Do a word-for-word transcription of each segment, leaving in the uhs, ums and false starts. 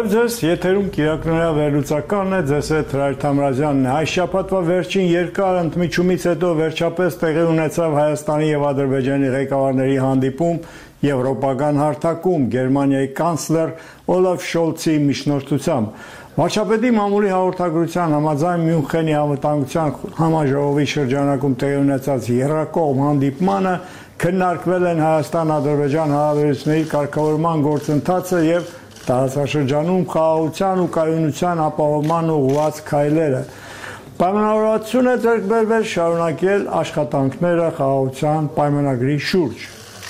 Բարև ձեզ, եթերում Կիրակնորյա վերլուծականն է, ձեզ հետ Հրայր Թամրազյանն է։ Այս շաբաթվա վերջին երկար ընդմիջումից հետո վերջապես տեղի ունեցավ Հայաստանի եւ Ադրբեջանի ղեկավարների հանդիպում եվրոպական հարթակում Գերմանիայի կանցլեր Օլաֆ Շոլցի միջնորդությամբ։ Վարչապետի մամուլի հաղորդագրության համաձայն Մյունխենի անվտանգության համաժողովի շրջանակում տեղի ունեցած եռակողմ հանդիպմանը քննարկվել են Հայաստան-Ադրբեջան հարաբերությունների կարգավորման գործընթացը եւ տարածաշրջանում խաղաղության ու կայունության ապահովման ուղղված քայլերը։ Պայմանավորվածություն է ձեռք բերվել շարունակել աշխատանքները խաղաղության պայմանագրի շուրջ։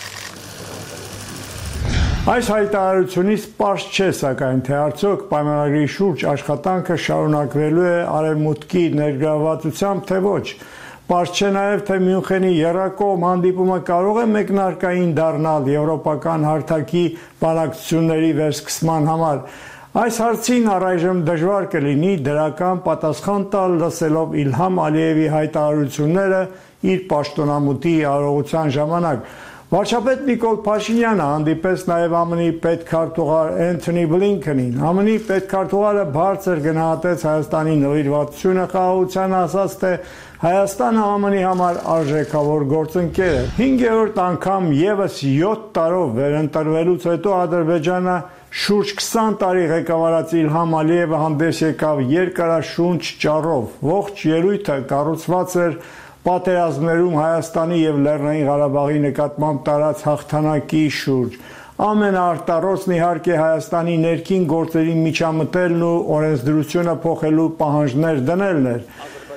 Այս հայտարարությունից պարզ չէ, սակայն թե արդյոք պայմանագրի շուրջ աշխատանքը շարունակվելու է Արևմուտքի ներգրավվածությամբ, թե ոչ։ Պարզ չէ նաև, թե Մյունխենի եռակողմ հանդիպումը կարող է մեկնարկային դառնալ եվրոպական հարթակի բանակցությունների վերսկսման համար։ Այս հարցին առայժմ դժվար կլինի դրական պատասխան տալ լսելով Իլհամ Ալիևի հայտարարությունները իր պաշտոնամուտի արարողության ժամանակ։ Վարչապետ Նիկոլ Փաշինյանը հանդիպեց նաև ԱՄՆ-ի պետքարտուղար Էնթոնի Բլինքենին։ ԱՄՆ-ի պետքարտուղարը բարձր գնահատեց Հայաստանի նվիրվածությունը խաղաղությանը, ասաց, թե Հայաստանը ԱՄՆ-ի համար արժեքավոր գործընկեր է։ Հինգերորդ անգամ եւս յոթ տարով վերընտրվելուց հետո Ադրբեջանը շուրջ քսան տարի ղեկավարած Իլհամ Ալիևը հանդես եկավ երկարաշունչ ճառով։ Ողջ ելույթը կառուցված էր պատերազմներում Հայաստանի եւ Լեռնային Ղարաբաղի նկատմամբ տարած հաղթանակի շուրջ։ Ամենաարտառոցն իհարկե Հայաստանի ներքին գործերի միջամտելն ու օրենսդրությունը փոխելու պահանջներ դնելն էր։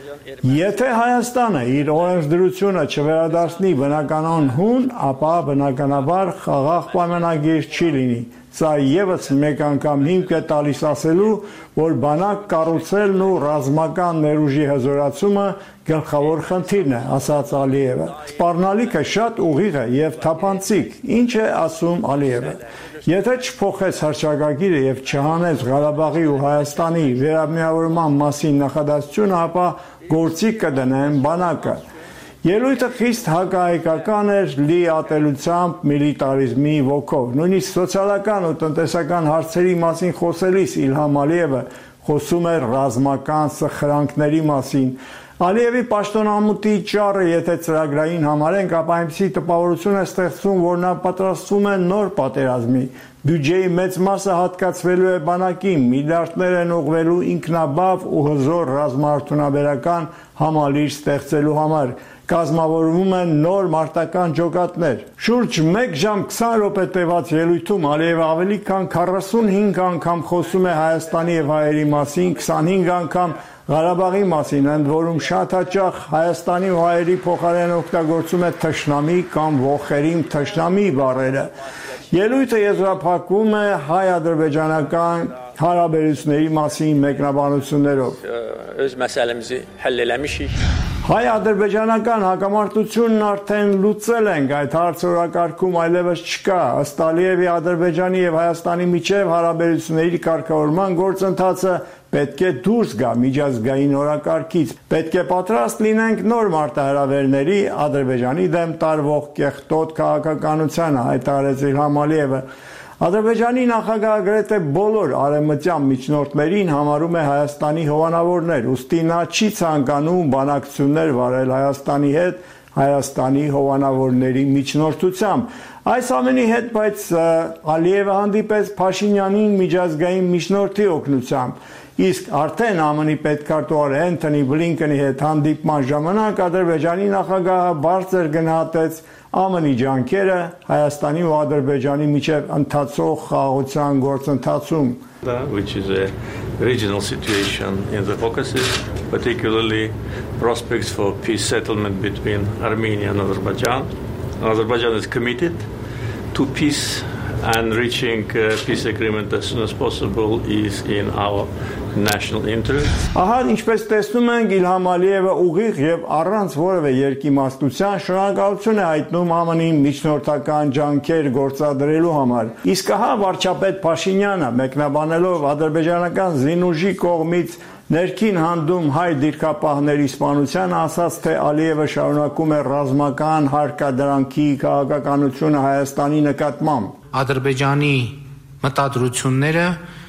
Եթե Հայաստանը իր օրենսդրությունը չվերադարձնի բնականon հուն, ապա բնականաբար խաղաղ պայմանագիր չի լինի։ Սա եւս մեկ անգամ հիմք է տալիս ասելու, որ բանակ կառուցելն ու ռազմական ներուժի հզորացումը գլխավոր խնդիրն է, ասաց Ալիևը։ Սպառնալիքը շատ ուղիղ է եւ թափանցիկ, ինչ է ասում Ալիևը։ Եթե չփոխես հռչակագիրը եւ չհանես Ղարաբաղի ու Հայաստանի վերամիավորման մասին նախադասությունը, ապա գործի կդնեն բանակը։ Ելույթը խիստ հակահայկական էր, լի ատելությամբ, միլիտարիզմի ոգով։ Նույնիսկ սոցիալական ու տնտեսական հարցերի մասին խոսելիս Իլհամ Ալիևը խոսում էր ռազմական սխրանքների մասին։ Ալիևի պաշտոնամուտի ճառը եթե ծրագրային համարենք, ապա այնպիսի տպավորություն է ստեղծվում, որ նա պատրաստվում է նոր պատերազմի։ Բյուջեի մեծ մասը հատկացվելու է բանակին, միլիարդներ են ուղղվելու ինքնաբավ ու հզոր ռազմաարդյունաբերական համալիր ստեղծելու համար։ Կազմավորվում են նոր մարտական ջոկատներ։ Շուրջ մեկ ժամ քսան րոպե տևած ելույթում Ալիևը ավելի քան քառասունհինգ անգամ խոսում է Հայաստանի եւ հայերի մասին, քսանհինգ անգամ Ղարաբաղի մասին, ընդ որում շատ հաճախ Հայաստանի ու հայերի փոխարեն օգտագործում է թշնամի կամ ողերիմ թշնամի բառերը։ Ելույթը եզրափակվում է հայ-ադրբեջանական հարաբերությունների մասին մեկնաբանություններով։ Öz məsələmizi həll eləmişik։ Հայ-ադրբեջանական հակամարտությունն արդեն լուծել ենք, այդ հարցորակարգում այլևս չկա։ Ըստ Ալիևի Ադրբեջանի եւ Հայաստանի միջև հարաբերությունների կարգավորման գործընթացը պետք է դուրս գա միջազգային օրակարգից։ Պետք է պատրաստ լինենք նոր մարտահրավերների Ադրբեջանի դեմ տարվող կեղտոտ քաղաքականությանը, հայտարարեց Իլհամ Ալիևը։ Ադրբեջանի նախագահը գրեթե բոլոր արևմտյան միջնորդներին համարում է Հայաստանի հովանավորներ, ուստի նա չի ցանկանում բանակցություններ վարել Հայաստանի հետ, Հայաստանի հովանավորների միջնորդությամբ։ Այս ամենի հետ, բայց Ալիևը հանդիպեց Փաշինյանին միջազգային միջնորդի օգնությամբ։ Իսկ արդեն ԱՄՆ-ի պետքարտուղար Էնթոնի Բլինքենի հետ հանդիպման ժամանակ Ադրբեջանի նախագահը բարձր գնահատեց ԱՄՆ-ի ջանքերը Հայաստանի ու Ադրբեջանի միջև ընթացող խաղաղության գործընթացում։ Which is a regional situation in the Caucasus, particularly prospects for peace settlement between Armenia and Azerbaijan. Azerbaijan is committed to peace and reaching a peace agreement as soon as possible is in our national interest. Ահա ինչպես տեսնում ենք Իլհամ Ալիևը ուղիղ եւ առանց որևէ երկիմաստության շնորհակալություն է հայտնում ԱՄՆ-ի միջնորդական ջանքեր գործադրելու համար։ Իսկ ահա վարչապետ Փաշինյանը մեկնաբանելով ադրբեջանական զինուժի կողմից ներքին հանդում հայ դիրքապահների սպանության ասաց, թե Ալիևը շարունակում է ռազմական հարկադրանքի քաղաքականությունը Հայաստանի նկատմամբ։ Ադրբեջանի մտադրությունները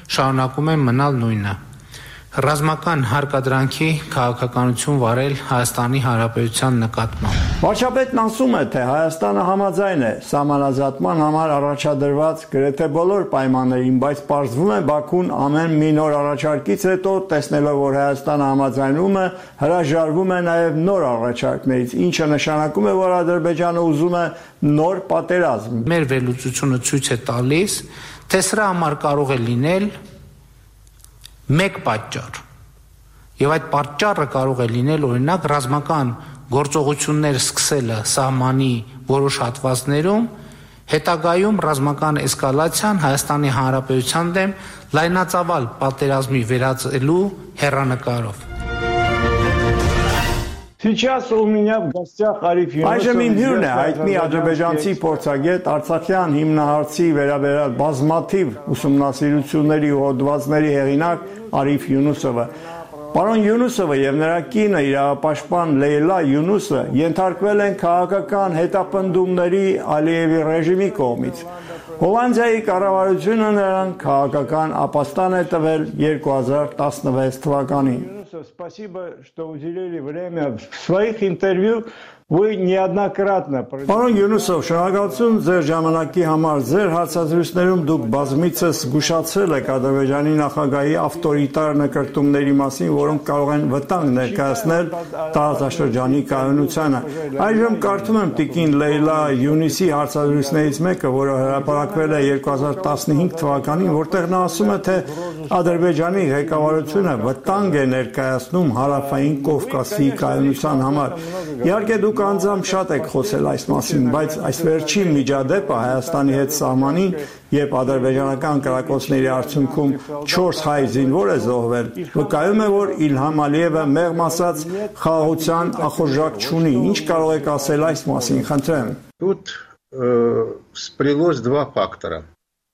շարունակում են մնալ նույնը։ Ռազմական հարկադրանքի քաղաքականություն վարել Հայաստանի Հանրապետության նկատմամբ։ Վարչապետն ասում է, թե Հայաստանը համաձայն է սահմանազատման համար առաջադրված գրեթե բոլոր պայմաններին, բայց պարզվում է Բաքուն ամեն մի նոր առաջարկից հետո, տեսնելով, որ Հայաստանը համաձայնում է, հրաժարվում է նաև նոր առաջարկներից, ինչը նշանակում է, որ Ադրբեջանը ուզում է նոր պատերազմ։ Մեր վերլուծությունը ցույց է տալիս, թե սրա համար կարող է լինել մեկ պատճառ, եւ այդ պատճառը կարող է լինել օրինակ ռազմական գործողություններ սկսելը սահմանի որոշ հատվածներում, հետագայում ռազմական էսկալացիան Հայաստանի Հանրապետության դեմ լայնածավալ պատերազմի վերածելու հեռանկարով։ Сейчас у меня в гостях Արիֆ Յունուսովը։ Այժմ իմ հյուրն է հայտնի ադրբեջանցի փորձագետ, արցախյան հիմնահարցի վերաբերյալ բազմաթիվ ուսումնասիրությունների ու հոդվածների հեղինակ Արիֆ Յունուսովը։ Պարոն Յունուսովը եւ նրա կինը իրավապաշտպան Լեյլա Յունուսը ենթարկվել են քաղաքական հետապնդումների Ալիևի ռեժիմի կողմից։ Հոլանդիայի կառավարությունը նրան քաղաքական ապաստան է տվել երկու հազար տասնվեց թվականին։ Спасибо, что уделили время в своих интервью. Вы неоднократно. Պարոն Յունուսով, շնորհակալություն ձեր ժամանակի համար։ Ձեր հարցազրույցներում դուք բազմիցս զգուշացրել եք Ադրբեջանի նախագահի ավտորիտար նկրտումների մասին, որոնք կարող են վտանգ ներկայացնել տարածաշրջանի կայունությանը։ Այժմ կարդում եմ տիկին Լեյլա Յունիսի հարցազրույցներից մեկը, որը հրապարակվել է երկու հազար տասնհինգ թվականին, որտեղ նա ասում է, թե Ադրբեջանի ղեկավարությունը վտանգ է ներկայացնում հարավային Կովկասի կայունության համար։ Իհարկե դուք անձամբ շատ եք խոսել այս մասին, բայց այս վերջին միջադեպը Հայաստանի հետ սահմանին, երբ ադրբեջանական կրակոցների արդյունքում չորս հայ զինվոր է զոհվել, վկայում է, որ Իլհամ Ալիևը մեղմ ասած խաղաղության ախորժակ չունի։ Ինչ կարող եք ասել այս մասին, խնդրեմ։ Тут сплелось два фактора.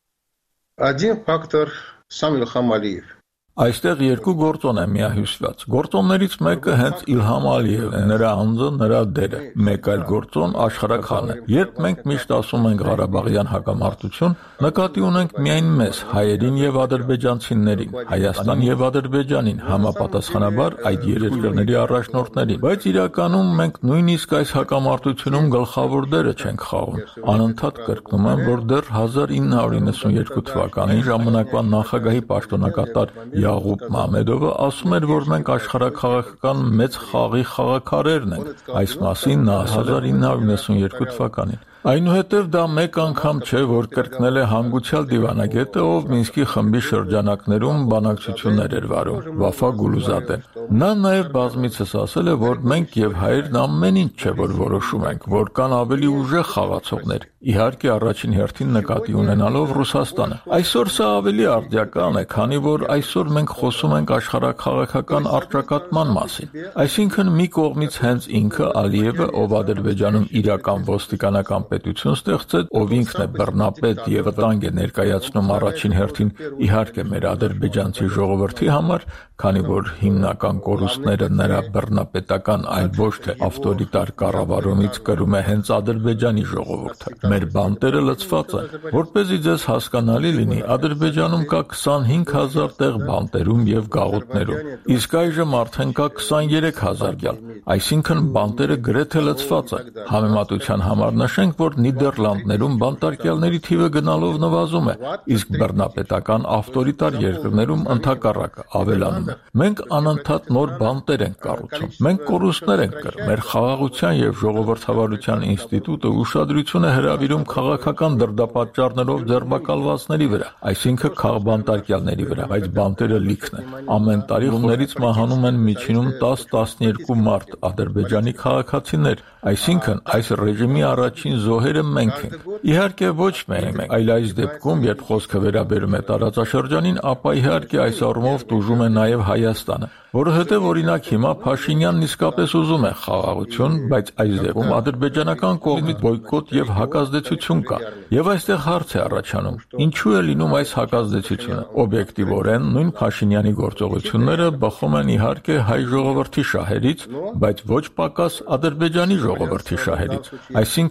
Один фактор сам Ильхам Алиев. Այստեղ երկու գործոն է միահյուսված։ Գործոններից մեկը հենց Իլհամ Ալիևն է, նրա անձը, նրա դերը։ Մեկ այլ գործոն աշխարհաքաղաքն է։ Երբ մենք միշտ ասում ենք Ղարաբաղյան հակամարտություն, նկատի ունենք միայն մեզ, հայերին եւ ադրբեջանցիներին, Հայաստան եւ Ադրբեջանին, համապատասխանաբար այդ երկրների առաջնորդներին։ Բայց իրականում մենք նույնիսկ այս հակամարտությունում գլխավոր դերը չենք խաղում։ Անընդհատ կրկնում եմ, որ դեռ հազար ինը հարյուր իննսունյոթ թվականին ժամանակվա նախագահի պաշտոնակատար Յաղուբ Մամեդովը ասում էր, որ մենք աշխարհաքաղաքական մեծ խաղի խաղաքարերն ենք։ Այս մասին նա հազար ինը հարյուր իննսունյոթ թվականին։ Այնուհետև դա մեկ անգամ չէ, որ կրկնել է հանգուցյալ դիվանագետը, ով Մինսկի խմբի շրջանակներում բանակցություններ էր վարում, Վաֆա Գուլուզադեն։ Նա նաև բազմիցս ասել է, որ մենք եւ հայերն ամեն ինչ չէ, որ որոշում ենք, որ կան ավելի ուժեղ խաղացողներ, իհարկե առաջին հերթին նկատի ունենալով Ռուսաստանը։ Այսօր սա ավելի արդիական է, քանի որ այսօր մենք խոսում ենք աշխարհաքաղաքական առճակատման մասին։ Այսինքն մի կողմից հենց ինքը Ալիևը, ով Ադրբեջանում իրական ոստիկանական պետություն ստեղծեց, ով ինքն է բռնապետ եւ վտանգ է ներկայացնում առաջին հերթին իհարկե մեր ադրբեջանցի ժողովրդի համար, քանի որ հիմնական կորուստները նրա բռնապետական, այլ ոչ թե ավտորիտար կառավարումից կրում է հենց Ադրբեջանի ժողովուրդը։ Մեր բանտերը լցված են, որպեսզի ձեզ հասկանալի լինի, Ադրբեջանում կա քսանհինգ հազար տեղ բանտերում եւ գաղութներում, իսկ այժմ արդեն կա քսաներեք հազար գյալ, այսինքն բանտերը գրեթե լցված են։ Համեմատության համար նշենք, որ Նիդերլանդներում բանտարկյալների թիվը գնալով նվազում է, իսկ բռնապետական ավտորիտար երկրներում ընդհակառակը ավելանում է։ Մենք անընդհատ նոր բանտեր ենք կառուցում։ Մենք կորուստներ ենք կրում։ Մեր խաղաղության եւ ժողովրդավարության ինստիտուտը ուշադրություն է հրավիրում քաղաքական դրդապատճառներով ձերբակալվածների վրա, այսինքն քաղբանտարկյալների վրա, բայց բանտերը լիքն են։ Ամեն տարի խումներից մահանում են միջինում տաս տասներկու մարդ ադրբեջանի քաղաքացիներ, այսինքն այս ռեժիմի առաջին զոհերը մենք ենք։ Իհարկե ոչ միայն մենք, այլ այս դեպքում, երբ խոսքը վերաբերում է տարածաշրջանին, ապա իհարկե այս առումով տուժում է նաև Հայաստանը, որովհետև օրինակ հիմա Փաշինյանն իսկապես ուզում է խաղաղություն, բայց այս դեպքում ադրբեջանական կողմից բոյկոտ եւ հակազդեցություն կա։ Եվ այստեղ հարց է առաջանում. ինչու է լինում այս հակազդեցությունը։ Օբյեկտիվորեն նույն Փաշինյանի գործողությունները բխում են իհարկե հայ ժողովրդի շահերից, բայց ոչ պակաս Ադրբեջանի ժողովրդի շահերից։ Այսինքն, եթե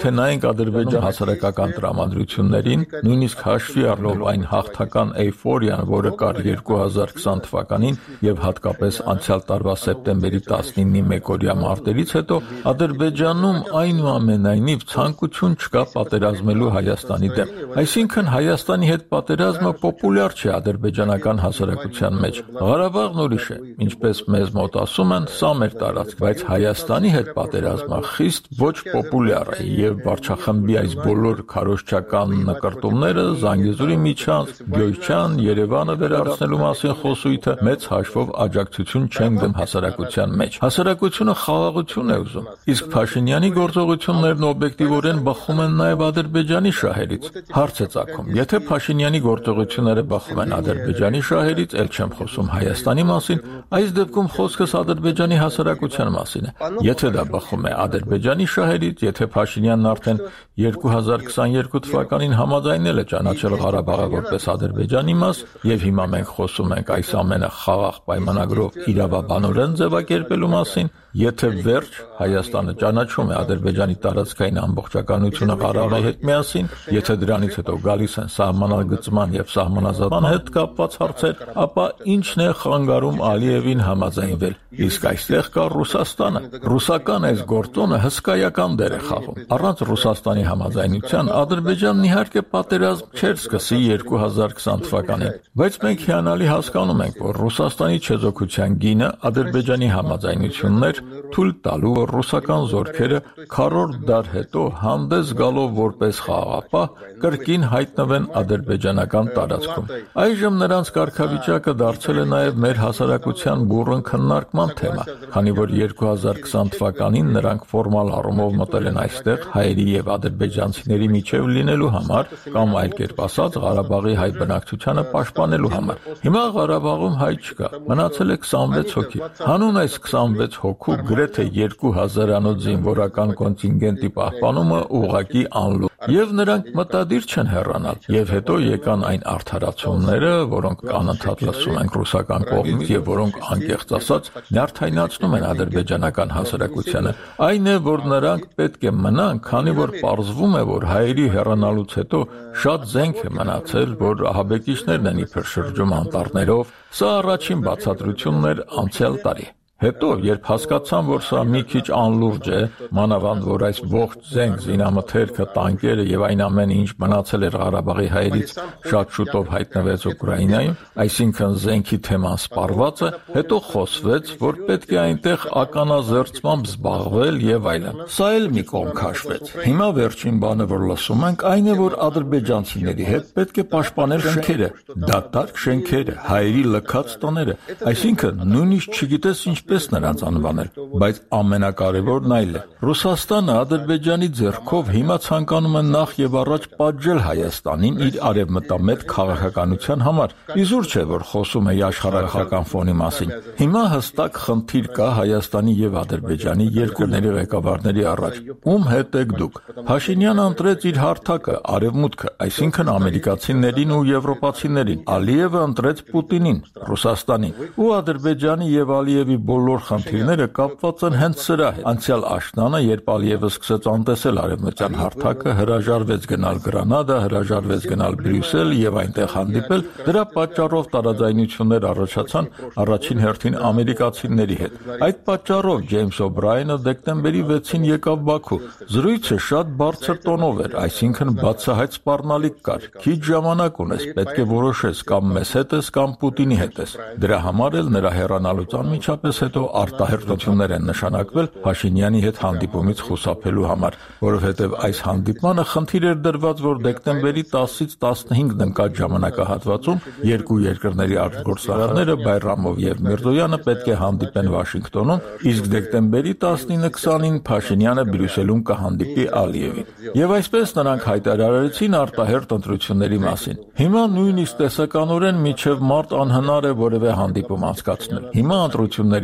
եթե նայենք Ադրբեջան հասարակական տրամադրություններին, նույնիսկ հաշվի առնելով այն հաղթական էյֆորիան, որը կար երկու հազար քսան թվականին եւ հատկապես անցյալ տարվա սեպտեմբերի տասնինի մեկօրյա մարտերից հետո, Ադրբեջանում այնուամենայնիվ ցանկություն չկա պատերազմելու Հայաստանի դեմ։ Այսինքն Հայաստանի հետ պատերազմը պոպուլյար չէ ադրբեջանական հասարակության մեջ։ Ղարաբաղն ուրիշ է, ինչպես մեզ մոտ ասում են, սա մեր տարածք, բայց Հայաստանի հետ պատերազմը խիստ ոչ պոպուլյար է եւ վարչախմբի այս բոլոր քարոզչական նկարտումները Զանգեզուրի միջանց, Գյոյչյան, Երևանը վերադարձնելու մասին խոսույթը մեծ հաշվով աջակցություն չեն դեմ հասարակության մեջ։ Հասարակությունը խաղաղություն է ուզում, իսկ Փաշինյանի գործողություններն օբյեկտիվորեն բխում են նաեւ Ադրբեջանի շահերից։ Հարց է ծագում, եթե Փաշինյանի գործողությունները բխում են Ադրբեջանի շահերից, ել չեմ խոսում Հայաստանի մասին, այս դեպքում խոսքս Ադրբեջանի հասարակության մասին է։ Եթե դա բխում է Ադրբեջանի շահերից, եթե Փաշինյանն արդեն երկու հազար քսաներկու թվականին համաձայնել է ճանաչել Ղարաբաղը որպես Ադրբեջանի մաս, եւ հիմա մենք խոսում ենք այս ամենը խաղաղ պայմանագրով իրավաբանորեն ձևակերպելու մասին, եթե վերջ Հայաստանը ճանաչում է Ադրբեջանի տարածքային ամբողջականությունը Ղարաբաղի հետ միասին, եթե դրանից հետո գալիս են սահմանագծման եւ սահմանազատման հետ կապված հարցեր, ապա ինչն է խանգարում Ալիևին համաձայնվել։ Իսկ այստեղ կա Ռուսաստանը։ Ռուսական այս գործոնը հսկայական դեր է խաղում։ Առանց Ռուսաստանի համաձայնության Ադրբեջանն իհարկե պատերազմ չէր սկսի երկու հազար քսան թվականին, բայց մենք հիանալի հասկանում ենք, որ Ռուսաստանի չեզոքության գինը Ադրբեջանի համաձայնությունն էր թույլ տալու, որ ռուսական զորքերը քառորդ դար հետո հանդես գալով որպես խաղաղապահ կրկին հայտնվեն ադրբեջանական տարածքում։ Այժմ նրանց կարգավիճակը դարձել է նաև մեր հասարակության բուռն քննարկման թեմա, քանի որ երկու հազար քսան թվականին նրանք ֆորմալ առումով մտել են այստեղ հայերի եւ ադրբեջանցիների միջև լինելու համար կամ այլ կերպ ասած Ղարաբաղի հայ բնակչությանը պաշտպանելու համար։ Հիմա Ղարաբաղում հայ չկա, մնացել է քսանվեց հոգի։ Հանուն այս քսանվեց հոգու գրեթե երկու հազարանոց զինվորական կոնտինգենտի պահպանումը ուղղակի անլուգ եւ նրանք մտադիր չեն հեռանալ։ Եվ հետո եկան այն արդարացումները, որոնք անընդհատ լսում ենք ռուսական կողմից եւ որոնք անկեղծ ասած նյարդայնացնում են ադրբեջանական հասարակությանը։ Այն է, որ նրանք պետք է մնան, քանի որ պարզվում է, որ հայերի հեռանալուց հետո շատ զենք է մնացել, որ ահաբեկիչներն են իբր շրջում անտառներով։ Սա առաջին բացատրությունն էր անցյալ տարի։ Հետո, երբ հասկացան, որ սա մի քիչ անլուրջ է, մանավանդ որ այս ողջ զենք, զինամթերքը, տանկերը եւ այն ամենը, ինչ մնացել էր Ղարաբաղի հայերից, շատ շուտով հայտնվեց Ուկրաինայում, այսինքն զենքի թեման սպառված է, հետո խոսվեց, որ պետք է այնտեղ ականազերծմամբ զբաղվել եւ այլն։ Սա էլ մի կողմ քաշվեց։ Հիմա վերջին բանը, որ լսում ենք, այն է, որ ադրբեջանցիների հետ պետք է պաշտպանել շենքերը, դատարկ շենքերը, հայերի լքած տները, այսինքն նույնիսկ չգիտես ինչ պես նրանց անվանել, բայց ամենակարևորն այլ է։ Ռուսաստանը Ադրբեջանի ձեռքով հիմա ցանկանում է նախ եւ առաջ պատժել Հայաստանին իր արևմտամետ քաղաքականության համար։ Իզուր չէ, որ խոսում է աշխարհական ֆոնի մասին։ Հիմա հստակ խնդիր կա Հայաստանի եւ Ադրբեջանի երկրների ղեկավարների առաջ։ Ում հետ եք դուք։ Փաշինյանը ընտրեց իր հարթակը, արևմուտքը, այսինքն ամերիկացիներին ու եվրոպացիներին։ Ալիևը ընտրեց Պուտինին, Ռուսաստանին։ Ու Ադրբեջանի եւ Ալիևի բոլոր խնդիրները կապված են հենց սրա հետ։ Անցյալ աշնանը, երբ Ալիևը սկսեց անտեսել արևմտյան հարթակը, հրաժարվեց գնալ Գրանադա, հրաժարվեց գնալ Բրյուսել եւ այնտեղ հանդիպել, դրա պատճառով տարաձայնություններ առաջացան առաջին հերթին ամերիկացիների հետ։ Այդ պատճառով Ջեյմս Օբրայենը դեկտեմբերի վեցին եկավ Բաքու։ Զրույցը շատ բարձր տոնով էր, այսինքն բացահայտ սպառնալիք կար։ Քիչ ժամանակ ունես, պետք է որոշես կամ մեզ հետ ես կամ Պուտինի հետ ես։ Դրա համար էլ նրա հեռանալուց անմիջապես հետո արտահերթություններ են նշանակվել Փաշինյանի հետ հանդիպումից խուսափելու համար, որովհետև այս հանդիպմանը խնդիր էր դրված, որ դեկտեմբերի տասից տասնհինգն ընկած ժամանակահատվածում երկու երկրների արտգործնախարարները Բայրամով եւ Միրզոյանը պետք է հանդիպեն Վաշինգտոնում, իսկ դեկտեմբերի տասնինը քսանին Փաշինյանը Բրյուսելում կհանդիպի Ալիևին։ Եվ այսպես նրանք հայտարարեցին արտահերթ ընտրությունների մասին։ Հիմա նույնիսկ տեսականորեն միջև մարտ անհնար է որևէ հանդիպում անցկացնել։ Հիմա ընտրությունների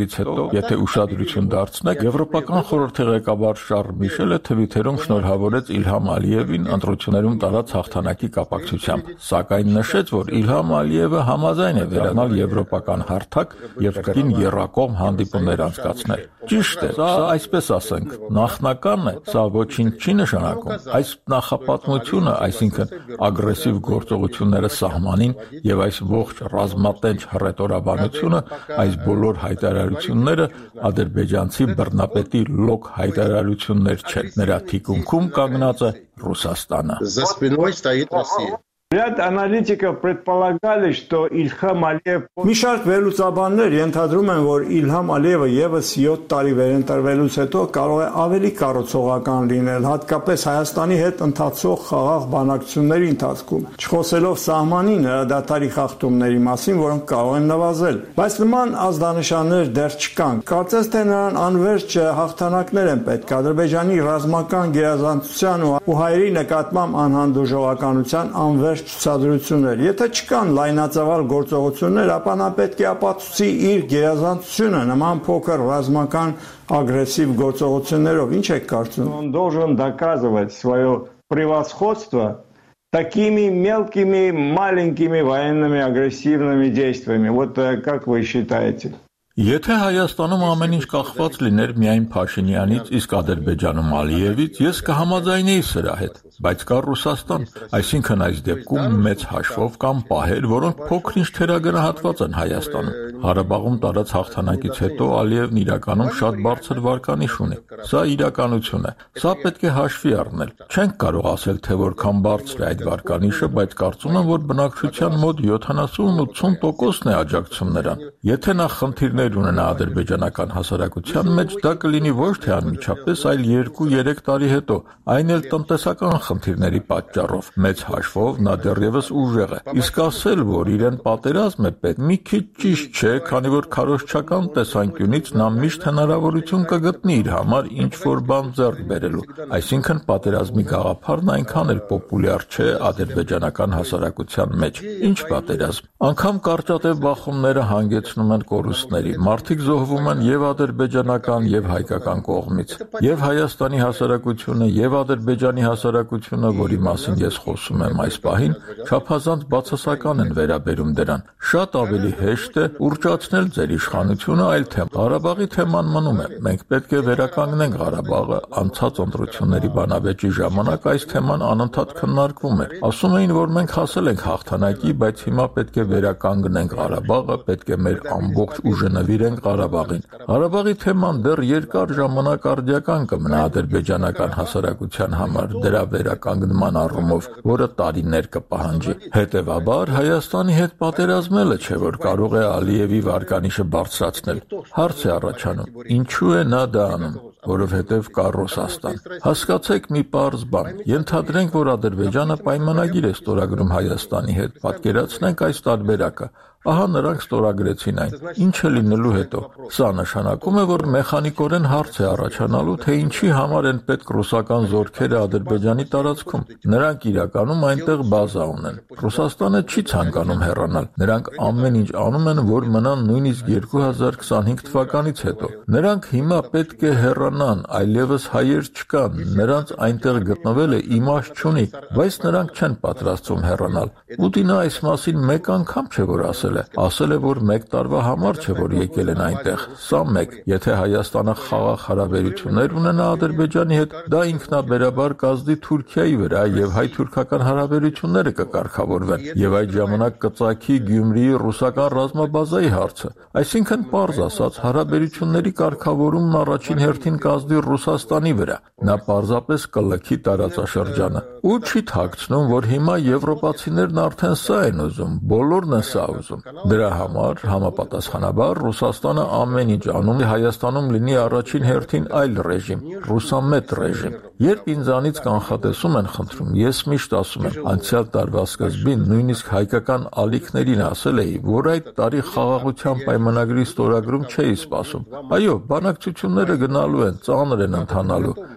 դրանից հետո, եթե ուշադրություն դարձնեք, Եվրոպական խորհրդի ղեկավար Շարլ Միշելը Թվիթերում շնորհավորեց Իլհամ Ալիևին ընտրություններում տարած հաղթանակի կապակցությամբ, սակայն նշեց, որ Իլհամ Ալիևը համաձայն է վերանալ եվրոպական հարթակ եւ կրկին եռակողմ հանդիպումներ անցկացնել։ Ճիշտ է, սա այսպես ասենք, նախնականն է, սա ոչինչ չի նշանակում։ Այս նախապատմությունը, այսինքն ագրեսիվ գործողությունները սահմանին եւ այս ողջ ռազմատենչ հռետորաբանությունը, այս բոլոր հայտարարությունները ադրբեջանցի բռնապետի լոկ հայտարարություններ չեն։ Նրա թիկունքում կանգնած է Ռուսաստանը։ За спиной стоит Россия. Ряд аналитиков предполагали, что Ильхам Алиев... Մի շարք վերլուծաբաններ ենթադրում են, որ Իլհամ Ալիևը եւս յոթ տարի վերընտրվելուց հետո կարող է ավելի կառուցողական լինել, հատկապես Հայաստանի հետ ընթացող խաղաղ բանակցությունների ընթացքում, չխոսելով սահմանի նրադատարի խախտումների մասին, որոնք կարող են նվազել։ Բայց նման ազդանշաններ դեռ չկան։ Կարծես թե նրան անվերջ հաղթանակներ են պետք Ադրբեջանի ռազմական գերազանցության ու հայերի նկատմամբ անհանդուրժողականության անվերջ ցուցադրություններ։ Եթե չկան լայնածավալ գործողություններ, ապա նա պետք է ապացուցի իր գերազանցությունը նման փոքր ռազմական ագրեսիվ գործողություններով։ Ինչ եք կարծում։ Он должен доказывать свое превосходство такими мелкими, маленькими военными агрессивными действиями. Вот как вы считаете? Եթե Հայաստանում ամեն ինչ կախված լիներ միայն Փաշինյանից, իսկ Ադրբեջանում Ալիևից, ես կհամաձայնեի սրա հետ, բայց կա Ռուսաստան, այսինքն այս դեպքում մեծ հաշվով կան պահեր, որոնք փոքր-ինչ թերագնահատված են Հայաստանում։ Ղարաբաղում տարած հաղթանակից հետո Ալիևն իրականում շատ բարձր վարկանիշ ունի։ Սա իրականություն է։ Սա պետք է հաշվի առնել։ Չենք կարող ասել, թե որքան բարձր է այդ վարկանիշը, բայց կարծում եմ, որ բնակչության մոտ յոթանասուն-ութսուն տոկոսն է աջակցում նրան։ Եթե նա խնդիրներ ունենա ադրբեջանական հասարակության մեջ, դա կլինի ոչ թե անմիջապես, այլ երկու-երեք տարի հետո, այն էլ տնտեսական խնդիրների պատճառով։ Մեծ հաշվով նա դեռևս ուժեղ է։ Իսկ ասել, որ իրեն պատերազմ է պետք, մի քիչ ճիշտ չէ, քանի որ քարոզչական տեսանկյունից նա միշտ հնարավորություն կգտնի իր համար ինչ-որ բան ձեռք բերելու։ Այսինքն պատերազմի գաղափարն այնքան էլ պոպուլյար չէ ադրբեջանական հասարակության մեջ։ Ինչ պատերազմ։ Անգամ կարճատև բախումները հանգեցնում են կորուստների։ Մարդիկ զոհվում են եւ ադրբեջանական եւ հայկական կողմից։ Եվ Հայաստանի հասարակությունը, եւ Ադրբեջանի հասարակությունը, որի մասին ես խոսում եմ այս պահին, չափազանց բացասական են վերաբերում դրան։ Շատ ավելի հեշտ է ուռճացնել ձեր իշխանությունը այլ թեմ։ Ղարաբաղի թեման մնում է։ Մենք պետք է վերականգնենք Ղարաբաղը։ Անցած ընտրությունների բանավեճի ժամանակ այս թեման անընդհատ քննարկվում էր։ Ասում էին, որ մենք հասել ենք հաղթանակի, բայց հիմա պետք է վերականգնենք Ղարաբաղը, պետք է մեր ամբողջ ուժը նվիրենք Ղարաբաղին։ Ղարաբաղի թեման դեռ երկար ժամանակ արդիական կմնա ադրբեջանական հասարակության համար դրա վերականգնման առումով, որը տարիներ կպահանջի։ Հետևաբար Հայաստանի հետ պատերազմելը չէ, որ կարող է Ալիևի վարկանիշը բարձրացնել։ Հարց է առաջանում. ինչու է նա դա անում, որովհետև կա Ռուսաստան։ Հասկացեք մի պարզ բան։ Ենթադրենք, որ Ադրբեջանը պայմանագիր է ստորագրում Հայաստանի հետ։ Պատկերացնենք այս տարբերակը։ Ահա նրանք ստորագրեցին այն։ Ինչ է լինելու հետո։ Սա նշանակում է, որ մեխանիկորեն հարց է առաջանալու, թե ինչի համար են պետք ռուսական զորքերը Ադրբեջանի տարածքում։ Նրանք իրականում այնտեղ բազա ունեն։ Ռուսաստանը չի ցանկանում հեռանալ։ Նրանք ամեն ինչ անում են, որ մնան նույնիսկ երկու հազար քսանհինգ թվականից հետո։ Նրանք հիմա պետք է հեռանան, այլևս հայեր չկան։ Նրանց այնտեղ գտնվելը իմաստ չունի, բայց նրանք չեն պատրաստվում հեռանալ։ Պուտինը այս մասին մեկ անգամ չէ որ ասել է։ Ասել է, որ մեկ տարվա համար չէ, որ եկել են այնտեղ։ Սա մեկ։ Եթե Հայաստանը խաղաղ հարաբերություններ ունենա Ադրբեջանի հետ, դա ինքնաբերաբար կազդի Թուրքիայի վրա եւ հայ-թուրքական հարաբերությունները կկարգավորվեն։ Եվ այդ ժամանակ կծագի Գյումրիի ռուսական ռազմաբազայի հարցը։ Այսինքն, պարզ ասած, հարաբերությունների կարգավորումն առաջին հերթին կազդի Ռուսաստանի վրա։ Նա պարզապես կլքի տարածաշրջանը։ Ու չի թաքցնում, որ հիմա եվրոպացիներն արդեն սա են ուզում, բոլորն են սա ուզում։ Դրա համար համապատասխանաբար Ռուսաստանը ամեն ինչ անում է Հայաստանում լինի առաջին հերթին այլ ռեժիմ, ռուսամետ ռեժիմ։ Երբ ինձանից կանխատեսում են խնդրում, ես միշտ ասում եմ, անցյալ տարվա սկզբին նույնիսկ հայկական ալիքներին ասել էի, որ այդ տարի խաղաղության պայմանագրի ստորագրում չէի սպասում։ Այո, բանակցությունները գնալու են, ծանր են ընթանալու,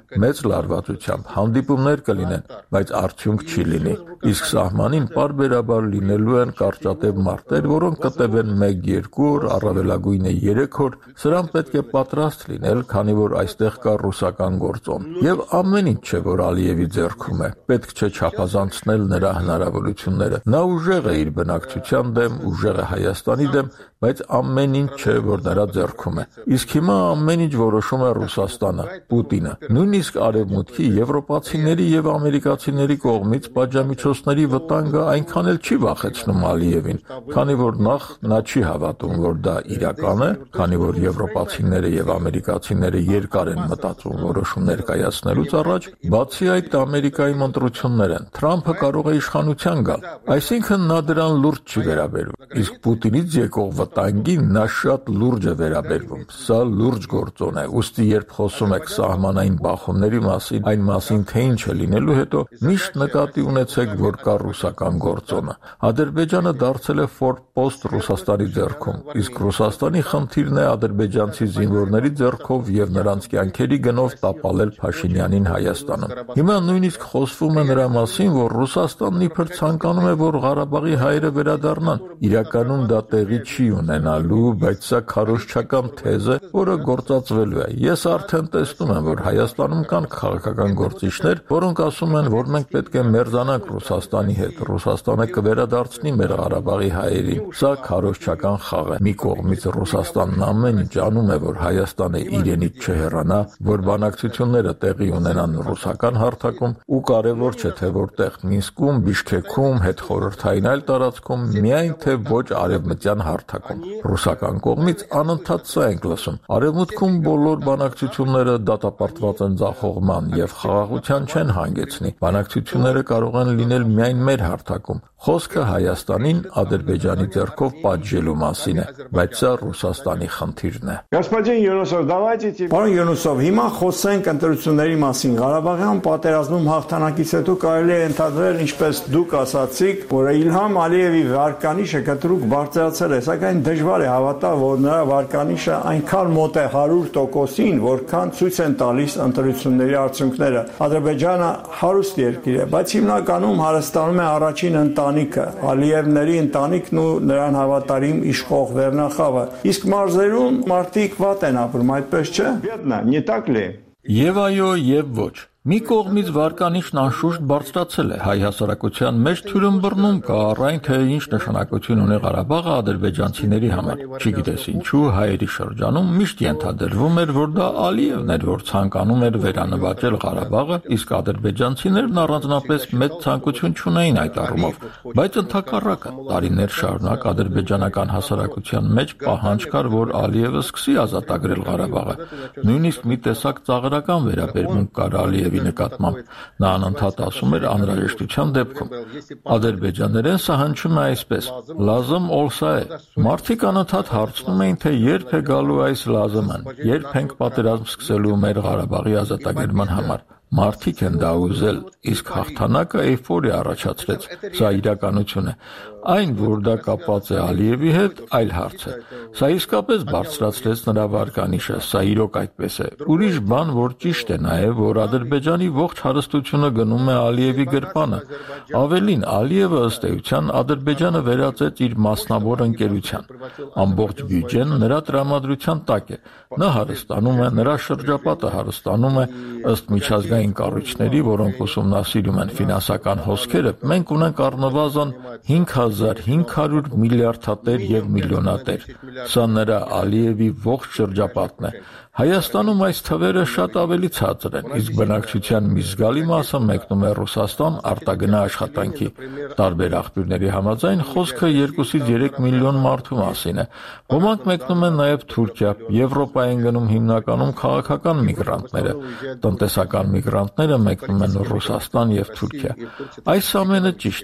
մեծ լարվածությամբ հանդիպումներ կլինեն, բայց արդյունք չի լինի։ Իսկ սահմանին պարբերաբար լինելու են կարճատև մարտեր, որոնք կտևեն մեկ երկու օր, առավելագույնը երեք օր, սրան պետք է պատրաստ լինել, քանի որ այստեղ կա ռուսական գործոն։ Եվ ամեն ինչ չէ, որ Ալիևի ձեռքում է, պետք չէ չափազանցնել նրա հնարավորությունները։ Նա ուժեղ է իր բնակչության դեմ, ուժեղ է Հայաստանի դեմ, բայց ամեն ինչ չէ, որ նրա ձեռքում է։ Իսկ հիմա ամեն ինչ որոշում է Ռուսաստանը, Պուտինը։ Նույնիսկ արևմուտքի, եվրոպացիների եւ ամերիկացիների կողմից պատժամիջոցների վտանգը այնքան էլ չի վախեցնում Ալիևին, քանի որ նախ նա չի հավատում, որ դա իրական է, քանի որ եվրոպացիները եւ ամերիկացիները երկար են մտածում որոշումներ կայացնելուց առաջ, բացի այդ Ամերիկայի ընտրություններ են։ Թրամփը կարող է իշխանության գալ, այսինքն նա դրան լուրջ չի վերաբերվում։ Իսկ Պուտինից եկող վտանգին նա շատ լուրջ է վերաբերվում։ Սա լուրջ գործոն է, ուստի երբ խոսում եք սահմանային բախումների մասին, այն մասին, թե ինչ է լինելու հետո, միշտ նկատի ունեցեք, որ կա ռուսական գործոնը։ Ադրբեջանը դարձել է ֆորպոստ Ռուսաստանի ձեռքում, իսկ Ռուսաստանի խնդիրն է ադրբեջանցի զինվորների ձեռքով եւ նրանց կյանքերի գնով տապալել Փաշինյանին Հայաստանում։ Հիմա նույնիսկ խոսվում է նրա մասին, որ Ռուսաստանն իբր ցանկանում է, որ Ղարաբաղի հայերը վերադառնան։ Իրականում դա տեղի չի ունենալու, բայց սա քարոզչական թեզ է, որը գործածվելու է։ Ես արդեն տեսնում եմ, որ Հայաստանում կան քաղաքական գործիչներ, որոնք ասում են, որ մենք պետք է մերձանանք Ռուսաստանի հետ, Ռուսաստանը կվերադարձնի մեր Ղարաբաղի հայերին։ Սա քարոզչական խաղ է։ Մի կողմից Ռուսաստանն ամեն ինչ անում է, որ Հայաստանը իրենից չհեռանա, որ բանակցությունները տեղի ունենան ռուսական հարթակում, ու կարևոր չէ, թե որտեղ՝ Մինսկում, Բիշքեքում, հետխորհրդային այլ տարածքում, միայն թե ոչ արևմտյան հարթակում։ Ռուսական կողմից անընդհատ սա ենք լսում։ Արևմուտքում բոլոր բանակցությունները դատապարտված են ձախողման եւ խաղաղության չեն հանգեցնի։ Բանակցությունները կարող են լինել միայն մեր հարթակում։ Խոսքը Հայաստանին Ադրբեջանի ձեռքով պատժելու մասին է, բայց սա Ռուսաստանի խնդիրն է։ Господин Յունուսով, давайте Պարոն Յունուսով, հիմա խոսենք ընտրությունների մասին։ Ղարաբաղյան պատերազմում հաղթանակից հետո կարելի է ընդհանրել, ինչպես դուք ասացիք, որ Իլհամ Ալիևի վարկանիշը կտրուկ բարձրացել է, սակայն դժվար է հավատալ, որ նրա վարկանիշը այնքան մոտ է հարյուր տոկոսին, որքան ցույց են տալիս ընտրությունների արդյունքները։ Ադրբեջանը հարուստ երկիր է, բայց հիմնականում հարստանում է առաջին ընտանիքը, Ալիևների ընտանիքն ու նրան հավատարիմ իշխող վերնախավը։ Իսկ մարզերում մարդիկ վատ են ապրում, այդպես չէ։ Բեդնա, не так ли? Եվ այո, եւ ոչ։ Մի կողմից վարկանիշն անշուշտ բարձրացել է, հայ հասարակության մեջ թյուրըմբռնում կա առայն, թե ինչ նշանակություն ունի Ղարաբաղը ադրբեջանցիների համար։ Չգիտես ինչու, հայերի շրջանում միշտ ենթադրվում էր, որ դա Ալիևն էր, որ ցանկանում էր վերանվաճել Ղարաբաղը, իսկ ադրբեջանցիներն առանձնապես մեծ ցանկություն չունեին այդ առումով։ Բայց ընդհակառակը, տարիներ շարունակ ադրբեջանական հասարակության մեջ պահանջ կար, որ Ալիևը սկսի ազատագրել Ղարաբաղը։ Նույնիսկ մի տեսակ ծաղրական վերաբերմունք կար Ալիևի նկատմամբ։ Նա անընդհատ ասում էր անհրաժեշտության դեպքում։ Ադրբեջաներեն սա հնչում է այսպես. լազմ օլսա է։ Մարդիկ անընդհատ հարցնում էին, թե երբ է գալու այս լազման, երբ ենք պատերազմ սկսելու մեր Ղարաբաղի ազատագրման համար։ Մարդիկ են դա ուզել, իսկ հաղթանակը էյֆորիա առաջացրեց։ Սա իրականություն է։ Այն, որ դա կապված է Ալիևի հետ, այլ հարց է։ Սա իսկապես բարձրացրեց նրա վարկանիշը, սա իրոք այդպես է։ Ուրիշ բան, որ ճիշտ է նաև, որ Ադրբեջանի ողջ հարստությունը գնում է Ալիևի գրպանը։ Ավելին, Ալիևը ըստ էության Ադրբեջանը վերածեց իր մասնավոր ընկերության։ Ամբողջ բյուջեն նրա տրամադրության տակ է։ Նա հարստանում է, նրա շրջապատը հարստանում է, ըստ միջազգային կառույցների, որոնք ուսումնասիրում են ֆինանսական հոսքերը, մենք ունենք առնվազն հինգ հազար հինգ հարյուր միլիարդատեր եւ միլիոնատեր։ Սա նրա Ալիևի ողջ շրջապատն է։ Հայաստանում այս թվերը շատ ավելի ցածր են, իսկ բնակչության մի զգալի մասը մեկնում է Ռուսաստան արտագնա աշխատանքի։ Տարբեր աղբյուրների համաձայն խոսքը երկուսից երեք միլիոն մարդու մասին է։ Ոմանք մեկնում են նաև Թուրքիա, Եվրոպա են գնում հիմնականում քաղաքական միգրանտները, տնտեսական միգրանտները մեկնում են Ռուսաստան եւ Թուրքիա։ Այս ամենը ճիշտ է։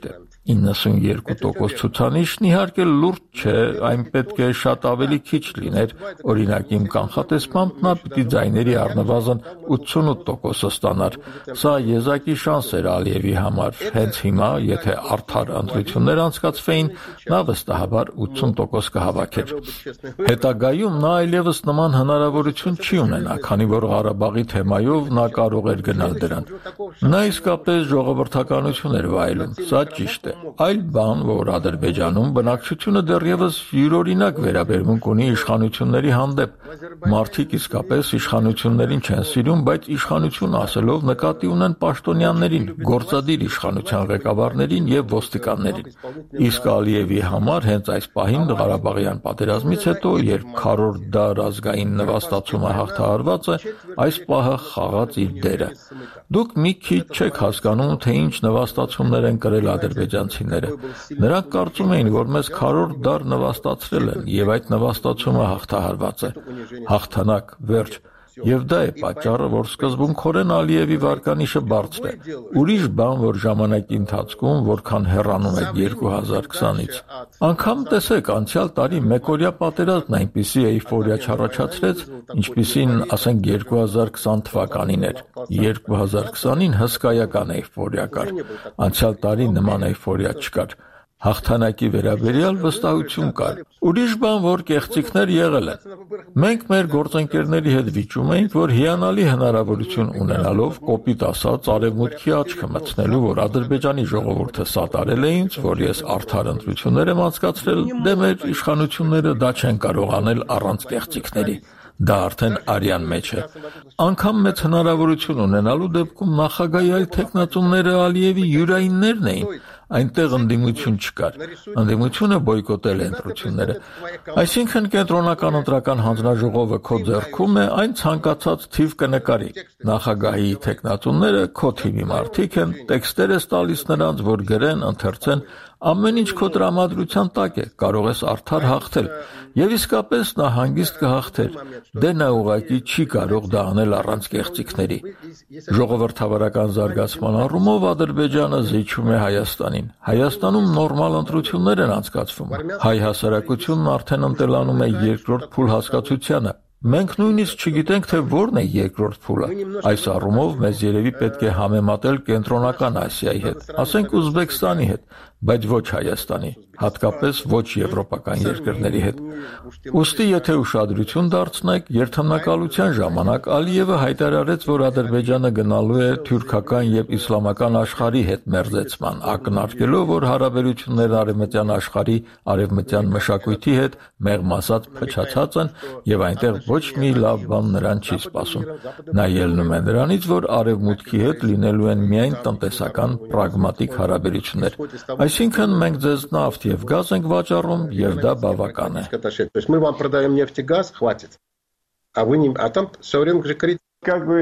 իննսունյերկու տոկոս ցուցանիշն իհարկե լուրջ չէ, այն պետք է շատ ավելի քիչ լիներ, օրինակ իմ կանխատեսմամբ նա պիտի ձայների առնվազն ութսունութ տոկոսը ստանար։ Սա եզակի շանս էր Ալիևի համար, հենց հիմա, եթե արդար ընտրություններ անցկացվեին, նա վստահաբար ութսուն տոկոս կհավաքեր։ Հետագայում նա այլևս նման հնարավորություն չի ունենա, քանի որ Ղարաբաղի թեմայով նա կարող էր գնալ դրան։ Նա իսկապես ժողովրդականություն էր վայելում, սա ճիշտ է։ Այլ բան, որ Ադրբեջանում բնակչությունը դեռևս յուրօրինակ վերաբերմունք ունի իշխանությունների հանդեպ։ Մարդիկ իսկապես իշխանություններին չեն սիրում, բայց իշխանություն ասելով նկատի ունեն պաշտոնյաներին, գործադիր իշխանության ղեկավարներին եւ ոստիկաններին։ Իսկ Ալիևի համար հենց այս պահին Ղարաբաղյան պատերազմից հետո, երբ քառորդ դար ազգային նվաստացումը հաղթահարված է, այս պահը խաղաց իր դերը։ Դուք մի քիչ չեք հասկանում, թե ինչ նվաստացումներ են կրել ադրբեջանցիները։ Նրանք կարծում էին, որ մեզ քառորդ դար նվաստացրել են, եւ այդ նվաստացումը հաղթահարված է։ Հաղթանակ, վերջ։ Եվ դա է պատճառը, որ սկզբունքորեն Ալիևի վարկանիշը բարձր է։ Ուրիշ բան, որ ժամանակի ընթացքում որքան հեռանում է երկու հազար քսանից։ Անգամ տեսեք, անցյալ տարի մեկօրյա պատերազմն այնպիսի էյֆորիա չառաջացրեց, ինչպիսին, ասենք, երկու հազար քսան թվականին էր։ երկու հազար քսանին հսկայական էյֆորիա կար։ Անցյալ տարի նման էյֆորիա չկար։ Հաղթանակի վերաբերյալ վստահություն կար։ Ուրիշ բան, որ կեղծիքներ եղել են։ Մենք մեր գործընկերների հետ վիճում էինք, որ հիանալի հնարավորություն ունենալով, կոպիտ ասած, արևմուտքի աչքը մտցնելու, որ Ադրբեջանի ժողովուրդը սատարել է ինձ, որ ես արդար ընտրություններ եմ անցկացրել, դե մեր իշխանությունները դա չեն կարող անել առանց կեղծիքների։ Դա արդեն արյան մեջ է։ Անկամ մեծ հնարավորություն ունենալու դեպքում նախագահի այլ թեկնածուները Ալիևի յուրայիններն էին։ Այնտեղ ընդդիմություն չկար։ Ընդդիմությունը բոյկոտել է ընտրությունները։ Այսինքն կենտրոնական ընտրական հանձնաժողովը քո ձեռքում է, այն ցանկացած թիվ կնկարի։ Նախագահի թեկնածուները քո թիմի մարդիկ են, տեքստեր ես տալիս նրանց, որ գրեն, ընթերցեն, ամեն ինչ քո տրամադրության տակ է, կարող ես արդար հաղթել։ Եվ իսկապես նա հանգիստ կհաղթեր։ Դե նա ուղղակի չի կարող դա անել առանց կեղծիքների։ Ժողովրդավարական զարգացման առումով Ադրբեջանը զիջում է Հայաստանին։ Հայաստանում նորմալ ընտրություններ են անցկացվում։ Հայ հասարակությունն արդեն ընտելանում է երկրորդ փուլ հասկացությանը։ Մենք նույնիսկ չգիտենք, թե որն է երկրորդ փուլը։ Այս առումով մեզ երևի պետք է համեմատել կենտրոնական Ասիայի հետ, ասենք Ուզբեկստանի հետ, բայց ոչ Հայաստանի, հատկապես ոչ եվրոպական երկրների հետ։ Ուստի եթե ուշադրություն դարձնեք, երթմնակալության ժամանակ Ալիևը հայտարարեց, որ Ադրբեջանը գնալու է թուրքական եւ իսլամական աշխարհի հետ մերձեցման, ակնարկելով, որ հարաբերություններն արևմտյան աշխարհի արևմտյան մշակույթի հետ մեղմ ասած փչացած են եւ այնտեղ ոչ մի լավ բան նրան չի սպասում։ Նա ելնում է նրանից, որ արևմուտքի հետ լինելու են միայն տնտեսական պրագմատիկ հարաբերություններ։ Այսինքն մենք ձեզ նավթ եւ գազ ենք վաճառում եւ դա բավական է։ Мы вам продаем нефть и газ, хватит. А вы не, а там все время же говорите. Как вы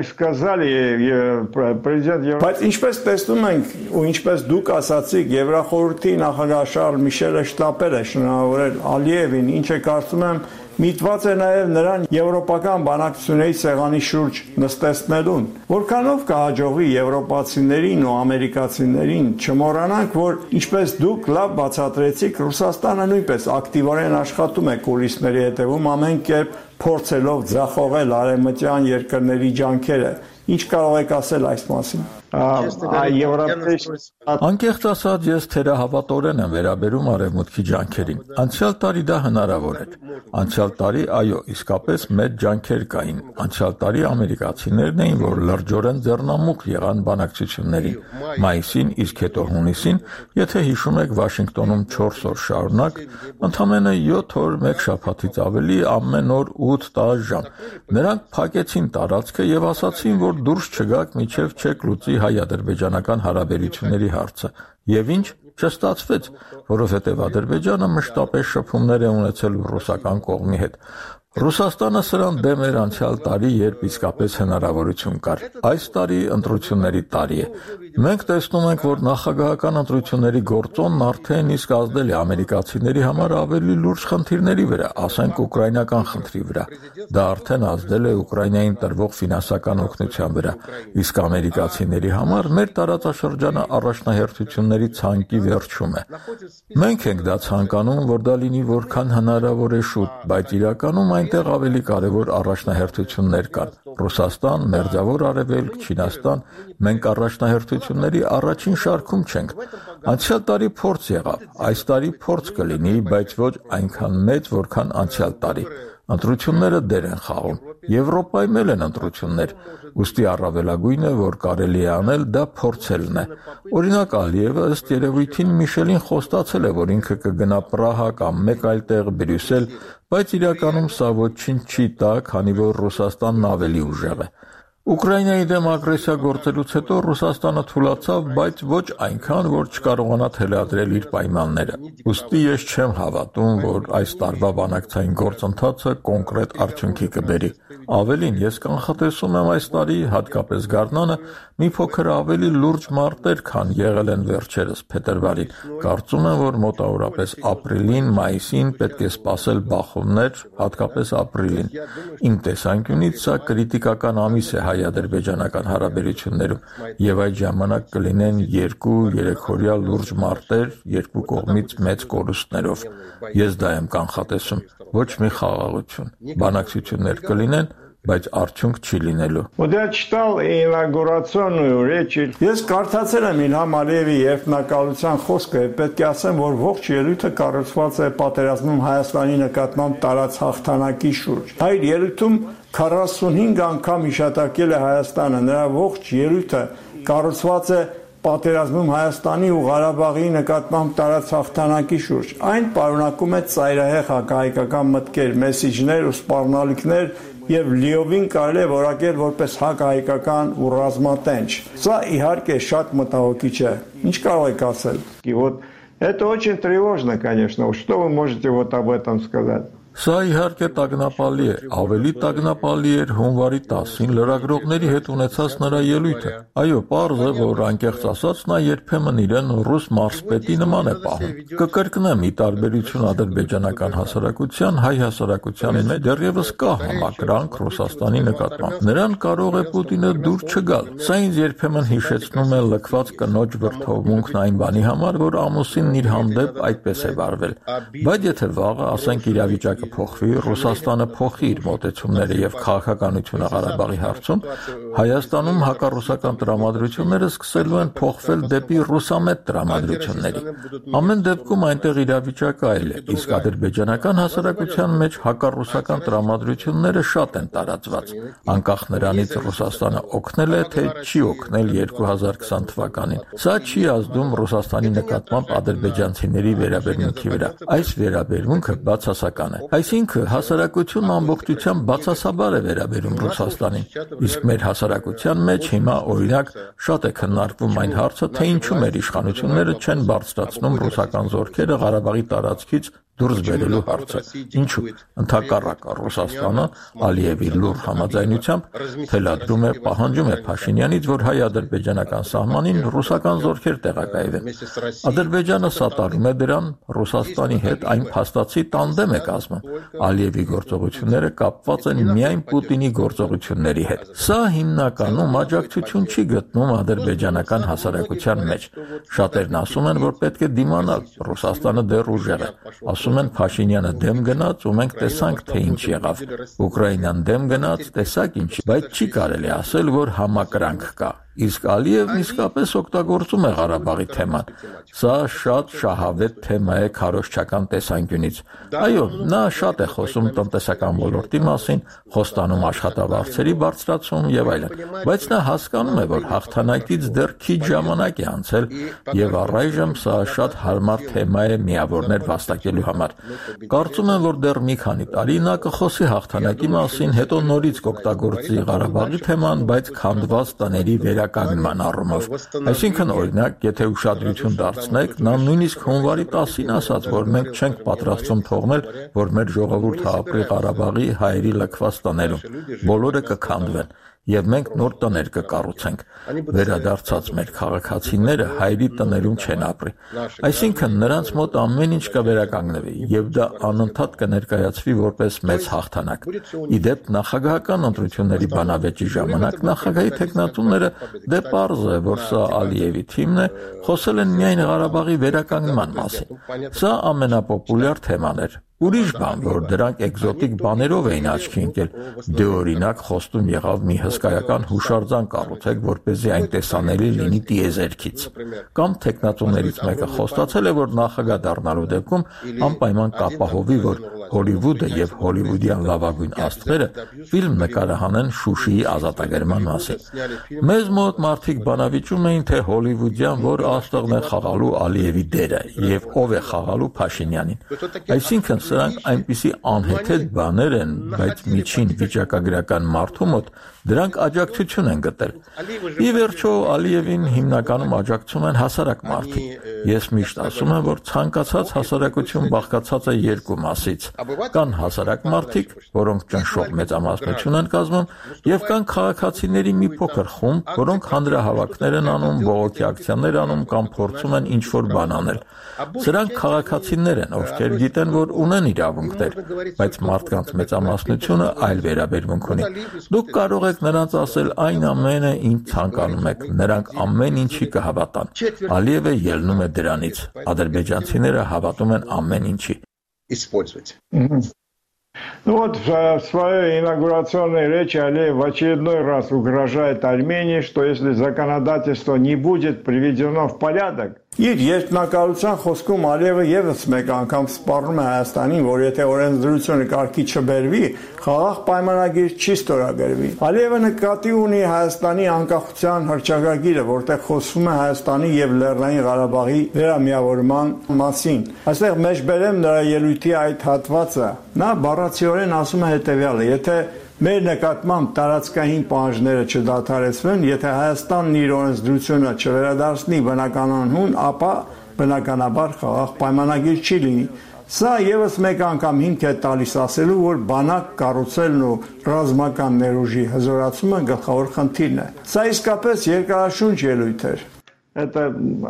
сказали, президент Բայց ինչպես տեսնում ենք ու ինչպես դուք ասացիք, Եվրախորհրդի նախագահ Շարլ Միշելը շտապել է շնորհավորել Ալիևին, ինչը կարծում եմ միտված է նաև նրան եվրոպական բանակցությունների սեղանի շուրջ նստեցնելուն։ Որքանով կհաջողվի եվրոպացիներին ու ամերիկացիներին չմոռանանք, որ ինչպես դուք լավ բացատրեցիք, Ռուսաստանը նույնպես ակտիվորեն աշխատում է կուլիսների հետևում ամեն կերպ փորձելով ձախողել արևմտյան երկրների ջանքերը։ Ինչ կարող եք ասել այս մասին։ Անկեղծ ասած, ես թերահավատորեն եմ վերաբերում արևմուտքի ջանքերին։ Անցյալ տարի դա հնարավոր էր։ Անցյալ տարի, այո, իսկապես մեծ ջանքեր կային։ Անցյալ տարի ամերիկացիներն էին, որ լրջորեն ձեռնամուխ եղան բանակցություններին։ Մայիսին, իսկ հետո հունիսին, եթե հիշում եք, Վաշինգտոնում չորս օր շարունակ, ընդամենը յոթ օր, մեկ շաբաթից ավելի, ամեն օր ութ-տասը ժամ։ Նրանք փակեցին տարածքը եւ ասացին, որ դուրս չգաք, մինչեւ չեք լուծի հայ-ադրբեջանական հարաբերությունների հարցը։ Եվ ինչ չստացվեց, որովհետև Ադրբեջանը մշտապես շփումներ է ունեցել ռուսական կողմի հետ։ Ռուսաստանը սրան դեմ էր անցյալ տարի, երբ իսկապես հնարավորություն կար։ Այս տարի ընտրությունների տարի է։ Մենք տեսնում ենք, որ նախագահական ընտրությունների գործոնն արդեն իսկ ազդել է ամերիկացիների համար ավելի լուրջ խնդիրների վրա, ասենք ուկրաինական խնդրի վրա։ Դա արդեն ազդել է Ուկրաինային տրվող ֆինանսական օգնության վրա, իսկ ամերիկացիների համար մեր տարածաշրջանը առաջնահերթությունների ցանկի վերջում է։ Մենք ենք դա ցանկանում, որ դա լինի որքան հնարավոր է շուտ, բայց իրականում այնտեղ ավելի կարևոր առաջնահերթություններ կան։ Ռուսաստան, Մերձավոր Արևելք, Չինաստան, մենք առաջնահերթությունների առաջին շարքում չենք։ Անցյալ տարի փորձ եղավ, այս տարի փորձ կլինի, բայց ոչ այնքան մեծ, որքան անցյալ տարի։ Ընտրությունները դեր են խաղում։ Եվրոպայում էլ են ընտրություններ, ուստի առավելագույնը, որ կարելի է անել, դա փորձելն է։ Օրինակ Ալիևը ըստ երևույթին Միշելին խոստացել է, որ ինքը կգնա Պրահա կամ մեկ այլ տեղ, Բրյուսել, բայց իրականում սա ոչինչ չի տա, քանի որ Ռուսաստանն ավելի ուժեղ է։ Ուկրաինայի դեմ ագրեսիա գործելուց հետո Ռուսաստանը թուլացավ, բայց ոչ այնքան, որ չկարողանա թելադրել իր պայմանները։ Ուստի ես չեմ հավատում, որ այս տարվա բանակցային գործընթացը կոնկրետ արդյունքի կբերի։ Ավելին, ես կանխատեսում եմ այս տարի, հատկապես գարնանը, մի փոքր ավելի լուրջ մարտեր, քան եղել են վերջերս փետրվարին։ Կարծում եմ, որ մոտավորապես ապրիլին, մայիսին պետք է սպասել բախումներ, հատկապես ապրիլին։ Իմ տեսանկյունից սա կրիտիկական ամիս է հայ-ադրբեջանական հարաբերություններում եւ այդ ժամանակ կլինեն երկու-երեքօրյա լուրջ մարտեր երկու կողմից մեծ կորուստներով։ Ես դա եմ կանխատեսում, ոչ մի խաղաղություն։ Բանակցություններ կլինեն, բայց արդյունք չի լինելու։ Ես կարդացել եմ Իլհամ Ալիևի երդմնակալության խոսքը, պետք է ասեմ, որ ողջ ելույթը կառուցված է պատերազմում Հայաստանի նկատմամբ տարած հաղթանակի շուրջ։ Այդ ելույթում քառասունհինգ անգամ հիշատակել է Հայաստանը, նրա ողջ ելույթը կառուցված է պատերազմում Հայաստանի ու Ղարաբաղի նկատմամբ տարած հաղթանակի շուրջ։ Այն պարունակում է ծայրահեղ հակահայկական մտքեր, մեսիջներ ու սպառնալիքներ եւ լիովին կարելի է որակել որպես հակահայկական ու ռազմատենչ։ Սա իհարկե շատ մտահոգիչ է։ Ինչ կարող եք ասել։ И вот это очень тревожно, конечно. Что вы можете вот об этом сказать? Սա իհարկե տագնապալի է, ավելի տագնապալի էր հունվարի տասին լրագրողների հետ ունեցած նրա ելույթը։ Այո, պարզ է, որ անկեղծ ասած նա երբեմն իրեն ռուս մարզպետի նման է պահում։ Կկրկնեմ, ի տարբերություն ադրբեջանական հասարակության, հայ հասարակության մեջ դեռևս կա համակրանք Ռուսաստանի նկատմամբ։ Նրան կարող է Պուտինը դուր չգալ։ Սա ինձ երբեմն հիշեցնում է լքված կնոջ վրդովմունքն այն բանի համար, որ ամուսինն իր հանդեպ այդպես է վարվել։ Բայց եթե վաղը, ասենք, իրավիճակը փոխվի, Ռուսաստանը փոխի իր մոտեցումները եւ քաղաքականությունը Ղարաբաղի հարցում, Հայաստանում հակառուսական տրամադրությունները սկսելու են փոխվել դեպի ռուսամետ տրամադրությունների։ Ամեն դեպքում այնտեղ իրավիճակը այլ է, իսկ ադրբեջանական հասարակության մեջ հակառուսական տրամադրությունները շատ են տարածված։ Անկախ նրանից Ռուսաստանը օգնել է, թե չի օգնել երկու հազար քսան թվականին։ Սա չի ազդում Ռուսաստանի նկատմամբ ադրբեջանցիների վերաբերմունքի վրա։ Այս վերաբերմունքը բացասական է։ Այսինքն հասարակությունն ամբողջությամբ բացասաբար է վերաբերում Ռուսաստանին, իսկ մեր հասարակության մեջ հիմա օրինակ շատ է քննարկվում այն հարցը, թե ինչու մեր իշխանությունները չեն բարձրացնում ռուսական զորքերը Ղարաբաղի տարածքից դուրս բերելու հարցը։ Ինչու՞։ Ընդհակառակը Ռուսաստանը Ալիևի լուր համաձայնությամբ թելադրում է, պահանջում է Փաշինյանից, որ հայ-ադրբեջանական սահմանին ռուսական զորքեր տեղակայվեն։ Ադրբեջանը սատարում է դրան, Ռուսաստանի հետ այն փաստացի տանդեմ է կազմում։ Ալիևի գործողությունները կապված են միայն Պուտինի գործողությունների հետ։ Սա հիմնականում աջակցություն չի գտնում ադրբեջանական հասարակության մեջ։ Շատերն ասում են, որ պետք է դիմանալ, Ռուսաստանը դեռ ուժեղ է։ Ասում են Փաշինյանը դեմ գնաց ու մենք տեսանք, թե ինչ եղավ։ Ուկրաինան դեմ գնաց, տեսակ ինչ, բայց չի կարելի ասել, որ համակրանք կա։ Իսկ Ալիևն իսկապես օգտագործում է Ղարաբաղի թեման։ Սա շատ շահավետ թեմա է քարոզչական տեսանկյունից։ Այո, նա շատ է խոսում տնտեսական ոլորտի մասին, խոստանում աշխատավարձերի բարձրացում եւ այլն, բայց նա հասկանում է, որ հաղթանակից դեռ քիչ ժամանակ է անցել եւ առայժմ սա շատ հարմար թեմա է միավորներ վաստակելու համար։ Կարծում եմ, որ դեռ մի քանի տարի նա կխոսի հաղթանակի մասին, հետո նորից կօգտագործի Ղարաբաղի թեման, բայց քանդված տների վերականգնման առումով։ Այսինքն, օրինակ, եթե ուշադրություն դարձնեք, նա նույնիսկ հունվարի տասին ասաց, որ մենք չենք պատրաստվում թողնել, որ մեր ժողովուրդը ապրի Ղարաբաղի հայերի լքված տներում։ Բոլորը կքանդվեն։ եւ մենք նոր տներ կկառուցենք։ Վերադարձած մեր քաղաքացիները հայերի տներում չեն ապրի։ Այսինքն նրանց մոտ ամեն ինչ կվերականգնվի եւ դա անընդհատ կներկայացվի որպես մեծ հաղթանակ։ Իդեպ նախագահական ընտրությունների բանավեճի ժամանակ նախագահի թեկնածուները դե պարզ է, որ սա Ալիևի թիմն է, խոսել են միայն Ղարաբաղի վերականգնման մասին։ Սա ամենապոպուլյար թեման էր։ Ուրիշ բան, որ դրանք էկզոտիկ բաներով էին աչքի ընկել, դե օրինակ խոստում եղավ մի հսկայական հուշարձան կառուցեք, որպեսզի այն տեսանելի լինի տիեզերքից։ Կամ թեկնածուներից մեկը խոստացել է, որ նախագահ դառնալու դեպքում անպայման կապահովի, որ Հոլիվուդը եւ հոլիվուդյան լավագույն աստղերը ֆիլմ նկարահանեն Շուշիի ազատագրման մասին։ Մեզ մոտ մարդիկ բանավիճում էին, թե հոլիվուդյան որ աստղն է խաղալու Ալիևի դերը եւ ով է խաղալու Փաշինյանին։ Այսինքն սրանք այնպիսի անհեթեթ բաներ են, բայց միջին վիճակագրական մարդու մոտ դրանք աջակցություն են գտել։ Ի վերջո Ալիևին հիմնականում աջակցում են հասարակ մարդիկ։ Ես միշտ ասում եմ, որ ցանկացած հասարակություն բաղկացած է երկու մասից։ Կան հասարակ մարդիկ, որոնք ճնշող մեծամասնություն են կազմում, եւ կան քաղաքացիների մի փոքր խումբ, որոնք հանրահավաքներ են անում, բողոքի ակցիաներ անում կամ փորձում են ինչ-որ բան անել։ Սրանք քաղաքացիներ են, ովքեր գիտեն, որ ունեն իրավունքներ, բայց մարդկանց մեծամասնությունը այլ վերաբերմունք ունի։ Դուք կարող եք նրանց ասել այն ամենը, ինչ ցանկանում եք, նրանք ամեն ինչի կհավատան։ Ալիևը ելնում է դրանից։ Ադրբեջանցիները հավատում են ամեն ինչի։ Ну вот в своей инаугурационной речи Алиев в очередной раз угрожает Армении, что если законодательство не будет приведено в порядок, Իր երկնակալության խոսքում Ալիևը եւս մեկ անգամ սպառնում է Հայաստանին, որ եթե օրենսդրությունը կարգի չբերվի, խաղաղ պայմանագիր չի ստորագրվի։ Ալիևը նկատի ունի Հայաստանի անկախության հռչակագիրը, որտեղ խոսվում է Հայաստանի եւ Լեռնային Ղարաբաղի վերամիավորման մասին։ Այստեղ մեջբերեմ նրա ելույթի այդ հատվածը։ Նա բառացիորեն ասում է հետեւյալը. եթե մեր նկատմամբ տարածքային պահանջները չդադարեցվեն, եթե Հայաստանն իր օրենսդրությունը չվերադարձնի բնականանուն, ապա բնականաբար խաղաղ պայմանագիր չի լինի։ Սա եւս մեկ անգամ հիմք է տալիս ասելու, որ բանակ կառուցելն ու ռազմական ներուժի հզորացումը գլխավոր խնդիրն է։ Սա իսկապես երկարաշունչ ելույթ էր։ Դա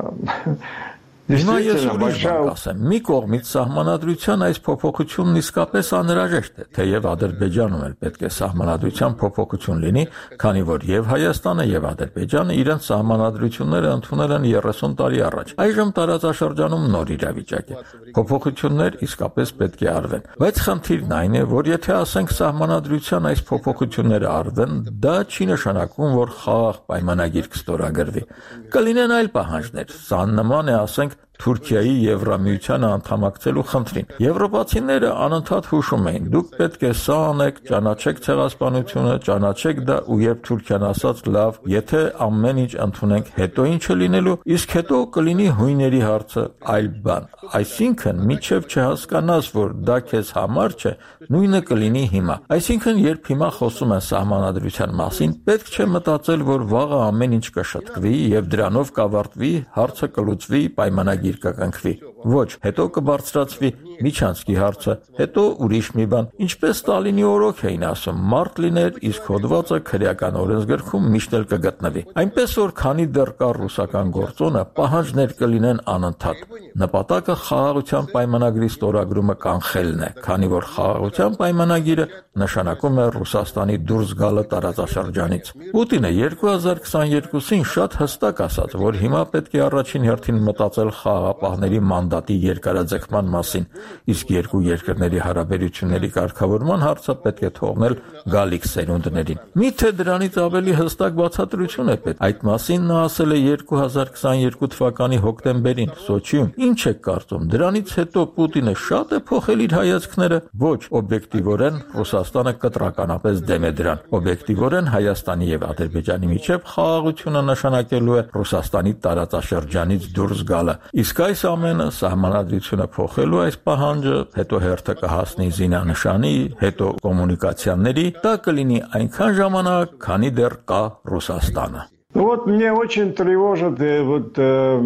Հիմա ես ուրիշ բան ասեմ, մի կողմից սահմանադրության այս փոփոխությունն իսկապես անհրաժեշտ է, թեև Ադրբեջանում էլ պետք է սահմանադրության փոփոխություն լինի, քանի որ եւ Հայաստանը եւ Ադրբեջանը իրենց սահմանադրությունները ընդունել են երեսուն տարի առաջ։ Այժմ տարածաշրջանում նոր իրավիճակ է։ Փոփոխություններ իսկապես պետք է արվեն, բայց խնդիրն այն է, որ եթե ասենք սահմանադրության այս փոփոխությունները արվեն, դա չի նշանակում, որ խաղաղ պայմանագիր կստորագրվի։ Կլինեն այլ պահանջներ, սա նման է, ասենք, Թուրքիայի Եվրամիությանը անդամակցելու խնդրին։ Եվրոպացիները անընդհատ հուշում էին. դուք պետք է սա անեք, ճանաչեք ցեղասպանությունը, ճանաչեք դա, ու երբ Թուրքիան ասաց լավ, եթե ամեն ինչ ընդունենք, հետո ինչը լինելու, իսկ հետո կլինի հույների հարցը, այլ բան։ Այսինքն, միջև չհասկանաս, որ դա քեզ համար չէ, նույնը կլինի հիմա։ Այսինքն, երբ հիմա խոսում են սահմանադրության մասին, պետք չէ մտածել, որ վաղը ամեն ինչ կշտկվի եւ դրանով կավարտվի, հարցը կլուծվի, պայմանագիր կկնքվի։ Ոչ, հետո կբարձրացվի միջանցքի հարցը, հետո ուրիշ մի բան։ Ինչպես Ստալինի օրոք էին ասում, մարդ լիներ, իսկ հոդվածը քրեական օրենսգրքում միշտ էլ կգտնվի։ Այնպես որ քանի դեռ կա ռուսական գործոնը, պահանջներ կլինեն անընդհատ։ Նպատակը խաղաղության պայմանագրի ստորագրումը կանխելն է, քանի որ խաղաղության պայմանագիրը նշանակում է Ռուսաստանի դուրս գալը տարածաշրջանից։ Պուտինը երկու հազար քսաներկուսին շատ հստակ ասաց, որ հիմա պետք է առաջին հերթին մտածել խաղաղապահների մանդատի երկարաձգման մասին, իսկ երկու երկրների հարաբերությունների կարգավորման հարցը պետք է թողնել գալիք սերունդներին։ Միթե դրանից ավելի հստակ բացատրություն է պետք։ Այդ մասին նա ասել է երկու հազար քսաներկու թվականի հոկտեմբերին Սոչիում։ Ինչ եք կարծում, դրանից հետո Պուտինը շատ է փոխել իր հայացքները։ Ոչ, օբյեկտիվորեն Ռուսաստանը կտրականապես դեմ է դրան։ Օբյեկտիվորեն Հայաստանի եւ Ադրբեջանի միջև խաղաղությունը նշանակելու է Ռուսաստանի տարածաշրջանից դուրս գալը։ Իսկ այս ամենը սահմանադրությունը փոխելու այս պահանջը, հետո հերթը կհասնի զինանշանի, հետո կոմունիկացիաների, դա կլինի այնքան ժամանակ, քանի դեռ կա Ռուսաստանը։ Вот мне очень тревожит вот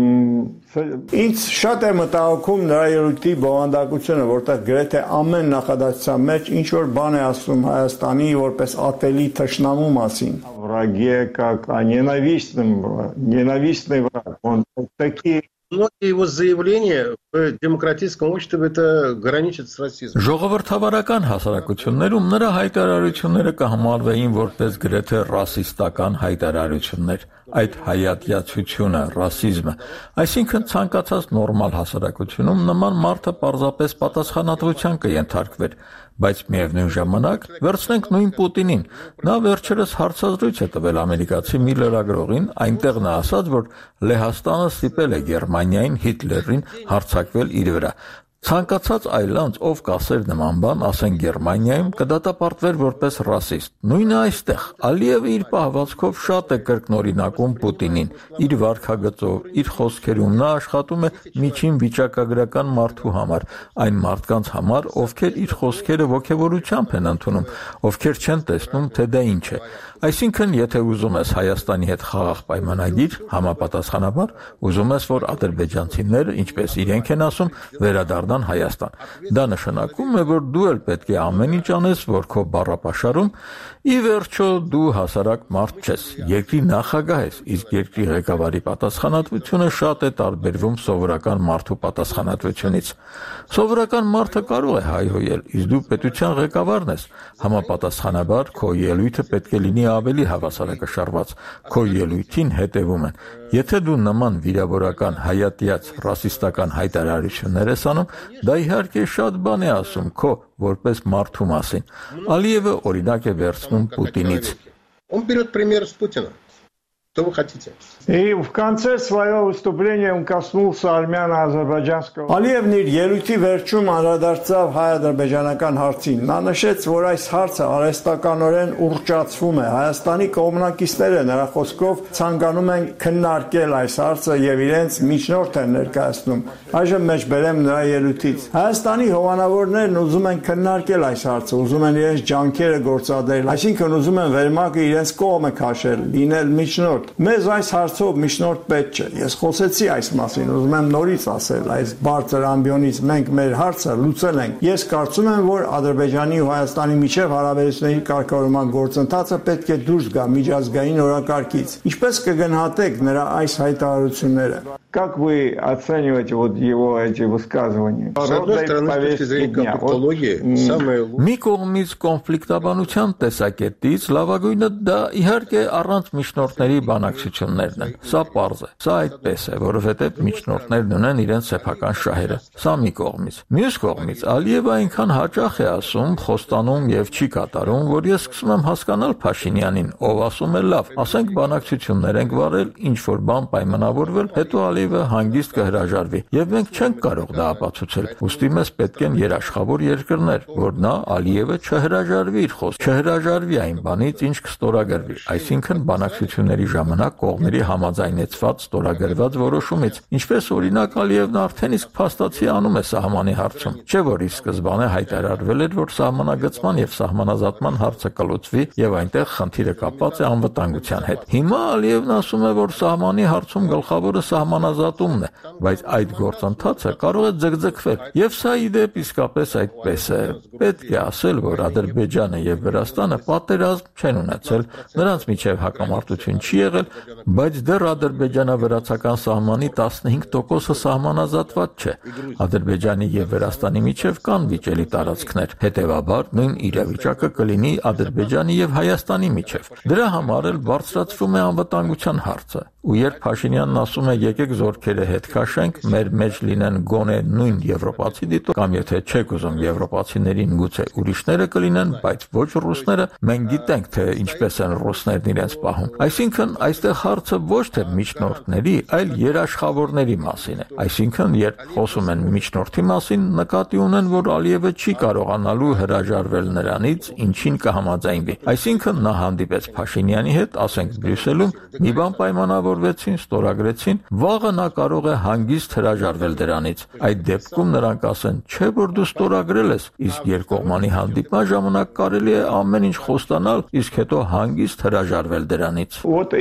ինձ շատ է մտահոգում նրա ելույթի բովանդակությունը, որտեղ գրեթե ամեն նախադասության մեջ ինչ որ բան է ասում Հայաստանի որպես ատելի թշնամու մասին. Враге как о ненавистном, ненавистный враг. Он такие Многие его заявления в демократическом обществе это граничит с расизмом. Ժողովրդավարական հասարակություններում նրա հայտարարությունները կհամարվեին որպես գրեթե ռասիստական հայտարարություններ։ Այդ հայատյացությունը, ռասիզմը, այսինքն ցանկացած նորմալ հասարակությունում նման մարդը պարզապես պատասխանատվության կենթարկվեր, բայց միևնույն ժամանակ վերցնենք նույն Պուտինին։ Նա վերջերս հարցազրույց է տվել ամերիկացի մի լրագրողին, այնտեղ նա ասաց, որ Լեհաստանը ստիպել է Գերմանիային Հիտլերին հարձակվել իր վրա։ Ցանկացած այլանց, ով կասեր նման բան, ասեն Գերմանիայում, կդատապարտվեր որպես ռասիստ։ Նույնը այստեղ։ Ալիևը իր պահվածքով շատ է կրկնօրինակում Պուտինին, իր վարքագծով, իր խոսքերում նա աշխատում է միջին վիճակագրական մարդու համար, այն մարդկանց համար, ովքեր իր խոսքերը ոգևորությամբ են ընդունում, ովքեր չեն տեսնում, թե դա ինչ է։ Այսինքն, եթե ուզում ես Հայաստանի հետ խաղաղ պայմանագիր, համապատասխանաբար ուզում ես, որ ադրբեջանցիները, ինչպես իրենք են ասում, վերադառնան Հայաստան։ Դա նշանակում է, որ դու էլ պետք է ամեն ինչ անես, որ քո բառապաշարում ի վերջո դու հասարակ մարդ չես, երկրի նախագահ ես, իսկ երկրի ղեկավարի պատասխանատվությունը շատ է տարբերվում սովորական մարդու պատասխանատվությունից։ Սովորական մարդը կարող է հայհոյել, իսկ դու պետության ղեկավարն ես, համապատասխանաբար քո ելույթը պետք է լինի ավելի հավասարակշռված, քո ելույթին հետևում են։ Եթե դու նման վիրավորական, հայատյաց, ռասիստական հայտարարություններ ես անում, դա իհարկե շատ բան է ասում քո որպես մարդու մասին։ Ալիևը օրինակ է վերցնում Պուտինից։ Он берет пример с Путина. Что вы хотите? И в конце своего выступления он коснулся армяно-азербайджанского. Ալիևն իր ելույթի վերջում անդրադարձավ հայ-ադրբեջանական հարցին։ Նա նշեց, որ այս հարցը արհեստականորեն ուռճացվում է։ Հայաստանի կողմնակիցները նրա խոսքով ցանկանում են քննարկել այս հարցը եւ իրենց միջնորդ են ներկայացնում։ Այժմ մեջ բերեմ նրա ելույթից։ Հայաստանի հովանավորներն ուզում են քննարկել այս հարցը, ուզում են իրենց ջանքերը գործադրել, այսինքն ուզում են վերմակը իրենց կողմը քաշել, լինել միջնորդ։ Մեզ այս հարցով միջնորդ պետք չէ։ Ես խոսեցի այս մասին, ուզում եմ նորից ասել, այս բարձր ամբիոնից մենք մեր հարցը լուծել ենք։ Ես կարծում եմ, որ Ադրբեջանի ու Հայաստանի միջև հարաբերությունների կարգավորման գործընթացը պետք է դուրս գա միջազգային օրակարգից։ Ինչպես կգնահատեք նրա այս հայտարարությունները։ Как вы оцениваете вот его эти высказывания? С одной стороны, с точки зрения конфликтологии, самое лучшее. Մի կողմից կոնֆլիկտաբանության տեսակետից լավագույնը դա իհարկե առանց միջնորդների բանակցություններն են։ Սա պարզ է։ Սա այդպես է, որովհետև միջնորդներն ունեն իրենց սեփական շահերը։ Սա մի կողմից։ Մյուս կողմից Ալիևը այնքան հաճախ է ասում, խոստանում եւ չի կատարում, որ ես սկսում եմ հասկանալ Փաշինյանին, ով ասում է լավ, ասենք բանակցություններ ենք վարել, ինչ որ բան պայմանավորվել, հետո Ալիևը հանգիստ կհրաժարվի, եւ մենք չենք կարող դա ապացուցել։ Ուստի մեզ պետք են երաշխավոր երկրներ, որ նա Ալիևը չհրաժարվի իր խոսք, չհրաժարվի այն բանից, ինչ կստորագրվի, այսինքն բանակցությունների ժամանակ կողմերի համաձայնեցված ստորագրված որոշումից։ Ինչպես օրինակ Ալիևն արդեն իսկ փաստացի անում է սահմանի հարցում, չէ՞ որ ի սկզբանե հայտարարվել էր, որ սահմանագծման եւ սահմանազատման հարցը կլուծվի եւ այնտեղ խնդիրը կապված է անվտանգության հետ։ Հիմա Ալիևն ասում է, որ սահմանի հարցում գլխավորը սահմանազատումն է, բայց այդ գործընթացը կարող է ձգձգվել։ Եվ սա ի դեպ իսկապես այդպես է։ Պետք է ասել, որ Ադրբեջանը եւ Վրաստանը պատերազմ չեն ունեցել, նրանց միջև հակամարտություն չի եղել, բայց դեռ ադրբեջանա-վրացական սահմանի տասնհինգ տոկոսը սահմանազատված չէ։ Ադրբեջանի եւ Վրաստանի միջև կան վիճելի տարածքներ, հետեւաբար նույն իրավիճակը կլինի Ադրբեջանի եւ Հայաստանի միջև։ Դրա համար էլ բարձրացվում է անվտանգության հարցը։ Ու երբ Փաշինյանն ասում է եկեք զորքերը հետ քաշենք, մեր մեջ լինեն գոնե նույն եվրոպացի դիտո, կամ եթե չեք ուզում եվրոպացիներին գուցե ուրիշները կլինեն, բայց ոչ ռուսները, մենք գիտենք թե ինչպես են ռուսներն իրենց պահում։ Այսինքն այստեղ հարցը ոչ թե միջնորդների, այլ երաշխավորների մասին է։ Այսինքն երբ խոսում են միջնորդի մասին, նկատի ունեն, որ Ալիևը չի կարողանալու հրաժարվել նրանից, ինչին կհամաձայնվի։ Այսինքն նա հանդիպեց Փաշինյանի հետ, ասենք Բրյուսելում, մի բան պայմանավորվեցին, ստորագրեցին, վաղը նա կարող է հանգիստ հրաժարվել դրանից։ Այդ դեպքում նրանք ասեն, չէ՞ որ դու ստորագրել ես, իսկ երկկողմանի հանդիպման ժամանակ կարելի է ամեն ինչ խոստանալ, իսկ հետո հանգիստ հրաժարվել դրանից։ Вот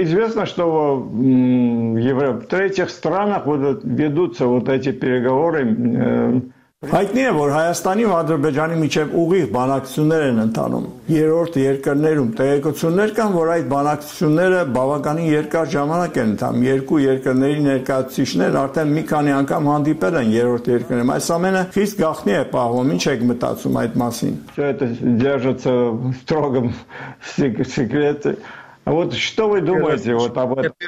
известно, что в Европе, в третьих странах вот ведутся вот эти переговоры. Հայտնի է, որ Հայաստանի ու Ադրբեջանի միջև ուղիղ բանակցություններ են ընթանում։ Երրորդ երկրներում տեղեկություններ կան, որ այդ բանակցությունները բավականին երկար ժամանակ են ընթանում։ Երկու երկրների ներկայացուցիչներն արդեն մի քանի անգամ հանդիպել են երրորդ երկրներում։ Այս ամենը խիստ գաղտնի է պահվում։ Ինչ եք մտածում այդ մասին։ Все это держится в строгом секрете. А вот что вы думаете вот об этом?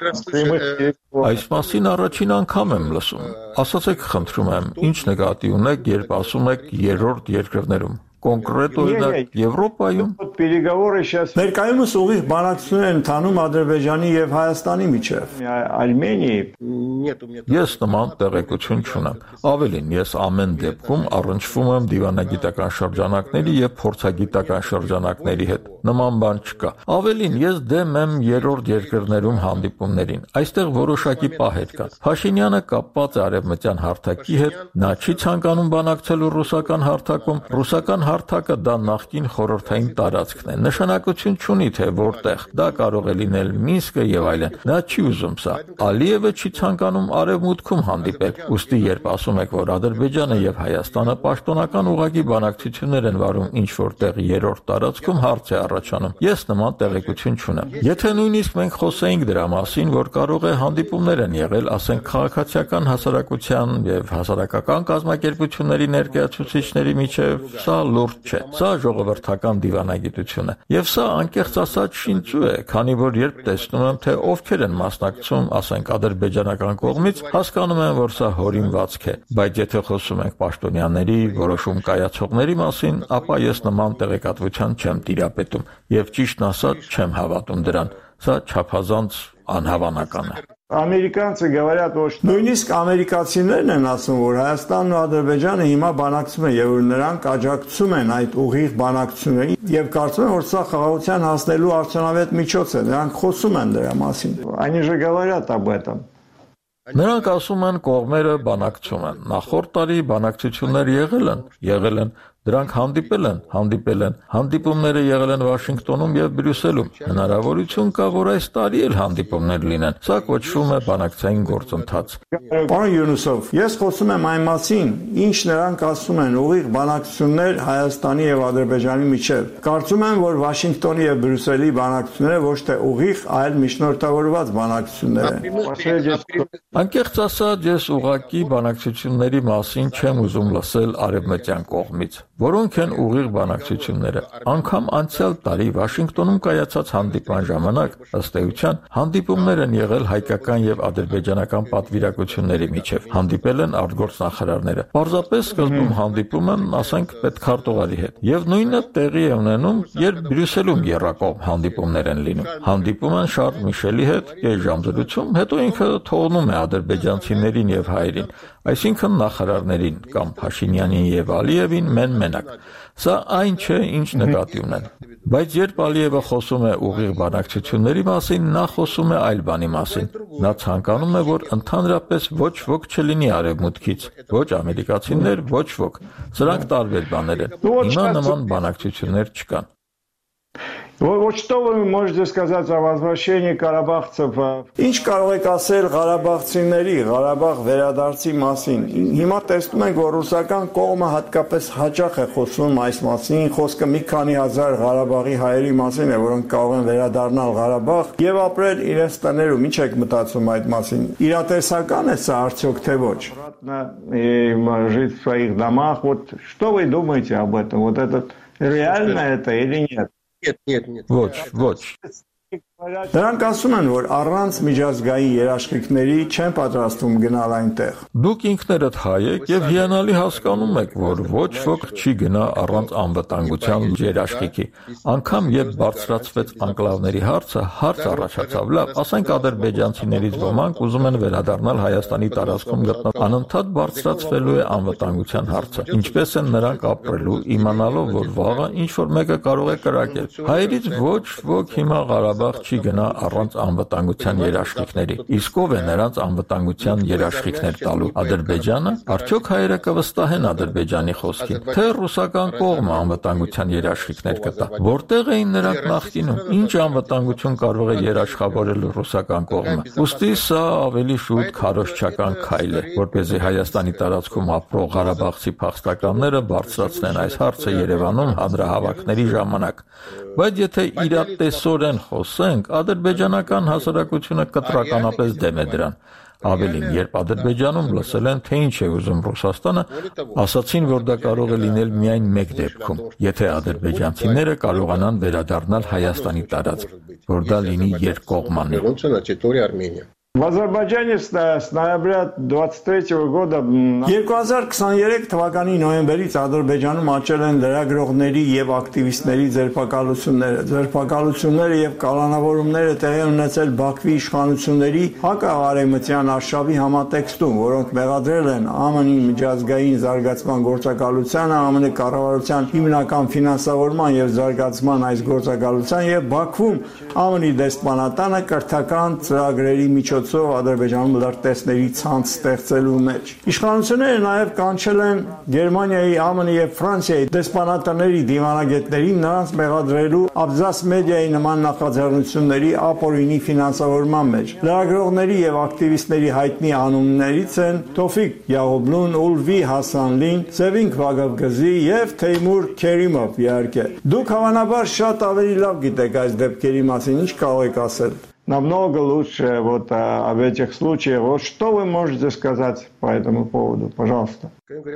Այս մասին առաջին անգամ եմ լսում։ Ասացեք, խնդրում եմ, ինչ նկատի ունեք, երբ ասում եք երրորդ երկրներում։ Կոնկրետ օրինակ Եվրոպայում ներկայումս ուղիղ բանակցություններ են ընթանում Ադրբեջանի եւ Հայաստանի միջև։ Արմենիայի Ես նման տեղեկություն չունեմ։ Ավելին, ես ամեն դեպքում առնչվում եմ դիվանագիտական շրջանակների եւ փորձագիտական շրջանակների հետ։ Նման բան չկա։ Ավելին, ես դեմ եմ երրորդ երկրներում հանդիպումներին։ Այստեղ որոշակի պահեր կան։ Փաշինյանը կապված է արևմտյան հարթակի հետ, նա չի ցանկանում բանակցելու ռուսական հարթակում, ռուսական հարթակը դա նախկին խորհրդային տարածքն է։ Նշանակություն չունի թե որտեղ։ Դա կարող է լինել Մինսկը եւ այլն։ Նա չի ուզում սա։ Ալիևը չի ցանկանում արևմուտքում հանդիպել։ Ուստի երբ ասում եք, որ Ադրբեջանը եւ Հայաստանը պաշտոնական ուղղակի բանակցություններ են վարում ինչ որտեղ երրորդ տարածքում, հարց է առաջանում։ Ես նման տեղեկություն չունեմ։ Եթե նույնիսկ մենք խոսեինք դրա մասին, որ կարող է հանդիպումներ են եղել, ասենք քաղաքացիական հասարակության եւ հասարակական կազմակերպությունների ներկայացուցիչների միջև, սա լուրջ չէ։ Սա ժողովրդական դիվանագիտություն է։ Եվ սա անկեղծ ասած շինծու է, քանի որ երբ տեսնում եմ, թե ովքեր են մասնակցում, ասենք ադրբեջանական կողմից, հասկանում եմ, որ սա հորինվածք է։ Բայց եթե խոսում ենք պաշտոնյաների, որոշում կայացողների մասին, ապա ես նման տեղեկատվության չեմ տիրապետում եւ ճիշտն ասած չեմ հավատում դրան։ Սա չափազանց անհավանական է։ Ամերիկացիները говорят, որ նույնիսկ ամերիկացիներն են ասում, որ Հայաստանն ու Ադրբեջանը հիմա բանակցում են եւ որ նրանք աջակցում են այդ ուղիղ բանակցություններին եւ կարծում են, որ սա խաղաղության հասնելու արդյունավետ միջոց է։ Նրանք խոսում են դրա մասին։ Они же говорят об этом. Նրանք ասում են կողմերը բանակցում են։ Նախորդ տարի բանակցություններ եղել են, եղել են Դրանք հանդիպել են, հանդիպել են, հանդիպումները եղել են Վաշինգտոնում եւ Բրյուսելում։ Հնարավորություն կա, որ այս տարի էլ հանդիպումներ լինեն։ Սա կոչվում է բանակցային գործընթաց։ Պարոն Յունուսով, ես խոսում եմ այն մասին, ինչ նրանք ասում են, ուղիղ բանակցություններ Հայաստանի եւ Ադրբեջանի միջեւ։ Կարծում եմ, որ Վաշինգտոնի եւ Բրյուսելի բանակցությունները ոչ թե ուղիղ, այլ միջնորդավորված բանակցություններ են։ Անկեղծ ասած, ես ուղղակի բանակցությունների մասին չեմ ուզում լսել արևմտյան կողմից, որոնք են ուղիղ բանակցությունները։ Անգամ անցյալ տարի Վաշինգտոնում կայացած հանդիպման ժամանակ, ըստ էության, հանդիպումներ են եղել հայկական եւ ադրբեջանական պատվիրակությունների միջև։ Հանդիպել են արտգործնախարարները։ Պարզապես սկզբում հանդիպում են, ասենք, պետքարտուղարի հետ։ Եվ նույնը տեղի է ունենում, երբ Բրյուսելում եռակողմ հանդիպումներ են լինում։ Հանդիպում են Շարլ Միշելի հետ, կես ժամ զրուցում, հետո ինքը թողնում է ադրբեջանցիներին եւ հայերին, այսինքն նախարարներին կամ Փաշինյանին եւ Ալիևին մեն-մենակ։ Սա այն չէ, ինչ նկատի ունեն։ Բայց երբ Ալիևը խոսում է ուղիղ բանակցությունների մասին, նա խոսում է այլ բանի մասին։ Նա ցանկանում է, որ ընդհանրապես ոչ ոք չլինի արևմուտքից, ոչ ամերիկացիներ, ոչ ոք։ Սրանք տարբեր բաներ են։ Հիմա նման բանակցություններ չկան։ Вот что вы можете сказать о возвращении карабахцев? Ինչ կարող եք ասել ղարաբաղցիների, Ղարաբաղ վերադարձի մասին։ Հիմա տեսնում ենք, որ ռուսական կողմը հատկապես հաճախ է խոսում այս մասին, խոսքը մի քանի հազար Ղարաբաղի հայերի մասին է, որոնք կարող են վերադառնալ Ղարաբաղ եւ ապրել իրենց տներում։ Ինչ եք մտածում այդ մասին։ Իրատեսական է սա արդյոք թե ոչ։ Жить в своих домах. Вот что вы думаете об этом? Вот это реально это или нет? Нет, нет, нет. Ոչ, ոչ։ Նրանք ասում են, որ առանց միջազգային երաշխիքների չեն պատրաստվում գնալ այնտեղ։ Դուք ինքներդ հայ եք եւ հիանալի հասկանում եք, որ ոչ ոք չի գնա առանց անվտանգության երաշխիքի։ Անկամ երբ բարձրացվեց անկլավների հարցը, հարց առաջացավ, լավ, ասենք ադրբեջանցիներից ոմանք ուզում են վերադառնալ Հայաստանի տարածքում գտնվող անընդհատ բարձրացվելու է անվտանգության հարցը։ Ինչպես են նրանք ապրելու, իմանալով, որ վաղը ինչ որ մեկը կարող է կրակել։ Հայերից ոչ ոք հիմա Ղարաբաղ Ղարաբաղ չի գնա առանց անվտանգության երաշխիքների։ Իսկ ով է նրանց անվտանգության երաշխիքներ տալու։ Ադրբեջանը։ Արդյոք հայերը կվստահեն Ադրբեջանի խոսքին, թե ռուսական կողմը անվտանգության երաշխիքներ կտա։ Որտեղ էին նրանք նախկինում։ Ինչ անվտանգություն կարող է երաշխավորել ռուսական կողմը։ Ուստի սա ավելի շուտ քարոզչական քայլ է, որպեսզի Հայաստանի տարածքում ապրող ղարաբաղցի փախստականները բարձրացնեն այս հարցը Երևանում հանրահավաքների ժամանակ։ Բայց եթե իրատեսորեն խոսենք, ադրբեջանական հասարակությունը կտրականապես դեմ է դրան։ Ավելին, երբ Ադրբեջանում լսել են, թե ինչ է ուզում Ռուսաստանը, ասացին, որ դա կարող է լինել միայն մեկ дебքում, եթե ադրբեջանցիները կարողանան վերադառնալ Հայաստանի տարածք, որ դա լինի երկկողմանի։ В Азербайджане с ноября двадцать третьего года երկու հազար քսաներեք թվականի նոյեմբերից Ադրբեջանում աճել են լրագրողների եւ ակտիվիստների ձերբակալությունները։ Ձերբակալությունները եւ կալանավորումները տեղի ունեցել Բաքվի իշխանությունների հակարևմտյան արշավի համատեքստում, որոնք մեղադրել են ԱՄՆ-ի միջազգային զարգացման գործակալությանը, ԱՄՆ կառավարության հիմնական ֆինանսավորման եւ զարգացման այս գործակալության եւ Բաքվում ԱՄՆ-ի դեսպանատանը կրթական ծրագրերի միջոցով Ադրբեջանում լրտեսների ցանց ստեղծելու մեջ։ Իշխանությունները նաև կանչել են Գերմանիայի, ԱՄՆ-ի եւ Ֆրանսիայի դեսպանատների դիվանագետներին նրանց մեղադրելու Աբզաս մեդիայի նման նախաձեռնությունների ապօրինի ֆինանսավորման մեջ։ Լրագրողների եւ ակտիվիստների հայտնի անուններից են Թոֆիկ Յաղոբլուն, Ուլվի Հասանլին, Սևինք Վագավգզի եւ Թեյմուր Քերիմով, իհարկե։ Դուք հավանաբար շատ ավելի լավ գիտեք այս դեպքերի մասին, ինչ կարող եք ասել։ Намного лучше вот об этих случаях. Вот что вы можете сказать по этому поводу, пожалуйста?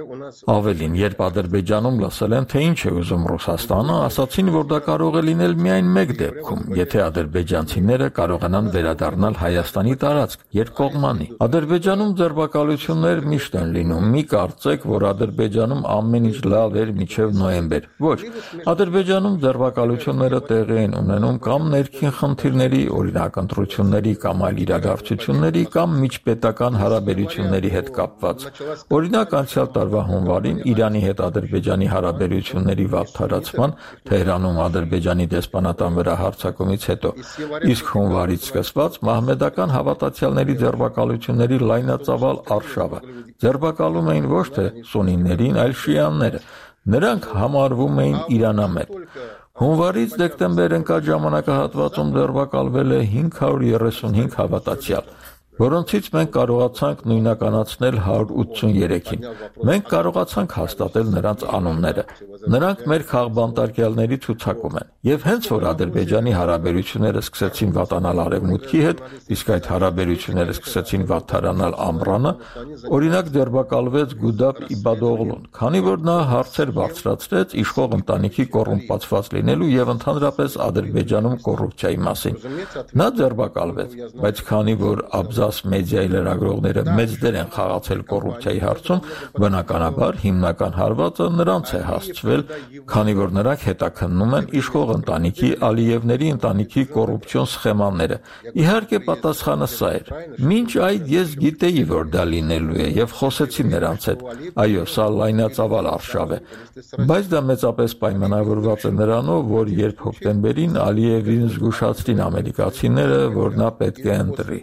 Ավելին, երբ Ադրբեջանում լսել են, թե ինչ է ուզում Ռուսաստանը, ասացին, որ դա կարող է լինել միայն մեկ դեպքում, եթե ադրբեջանցիները կարողանան վերադառնալ Հայաստանի տարածք, երկկողմանի։ Ադրբեջանում ձերբակալություններ միշտ են լինում։ Մի կարծեք, որ Ադրբեջանում ամեն ինչ լավ էր մինչև նոյեմբեր։ Ոչ, Ադրբեջանում ձերբակալությունները տեղի են ունենում կամ ներքին խնդիրների, օրինակ ընտրությունների կամ այլ իրադարձությունների կամ միջպետական հարաբերությունների հետ կապված։ Օրինակ, անցյալ տարվա հունվարին Իրանի հետ Ադրբեջանի հարաբերությունների վատթարացման, Թեհրանում Ադրբեջանի դեսպանատան վրա հարձակումից հետո, իսկ հունվարից սկսված մահմեդական հավատացյալների ձերբակալությունների լայնածավալ արշավը։ Ձերբակալում էին ոչ թե սուննիներին, այլ շիաները։ Նրանք համարվում էին իրանամետ։ Հունվարից դեկտեմբեր ընկած ժամանակահատվածում ձերբակալվել է հինգ հարյուր երեսունհինգ հավատացյալ, որոնցից մենք կարողացանք նույնականացնել հարյուր ութսուներեքին։ Մենք կարողացանք հաստատել նրանց անունները։ Նրանք մեր քաղբանտարկյալների ցուցակում են։ Եվ հենց որ Ադրբեջանի հարաբերությունները սկսեցին վատանալ Արևմուտքի հետ, իսկ այդ հարաբերությունները սկսեցին վատթարանալ ամռանը, օրինակ ձերբակալվեց Գուդապ Իբադօղլուն, քանի որ նա հարցեր բարձրացրեց իշխող ընտանիքի կոռումպացված լինելու եւ ընդհանրապես Ադրբեջանում կոռուպցիայի մասին։ Նա ձերբակալվեց, բայց քանի որ Աբզաս մեդիայի լրագրողները մեծ դեր են խաղացել կոռուպցիայի հարցում, բնականաբար հիմնական հարվածը նրանց է հասցվել, քանի որ նրանք հետաքննում են իշխող ընտանիքի Ալիևների ընտանիքի կոռուպցիոն սխեմաները։ Իհարկե պատասխանը սա էր։ Մինչ այդ ես գիտեի, որ դա լինելու է եւ խոսեցի նրանց հետ։ Այո, սա լայնածավալ արշավ է, բայց դա մեծապես պայմանավորված է նրանով, որ երբ հոկտեմբերին Ալիևին զգուշացրին ամերիկացիները, որ նա պետք է ընտրի։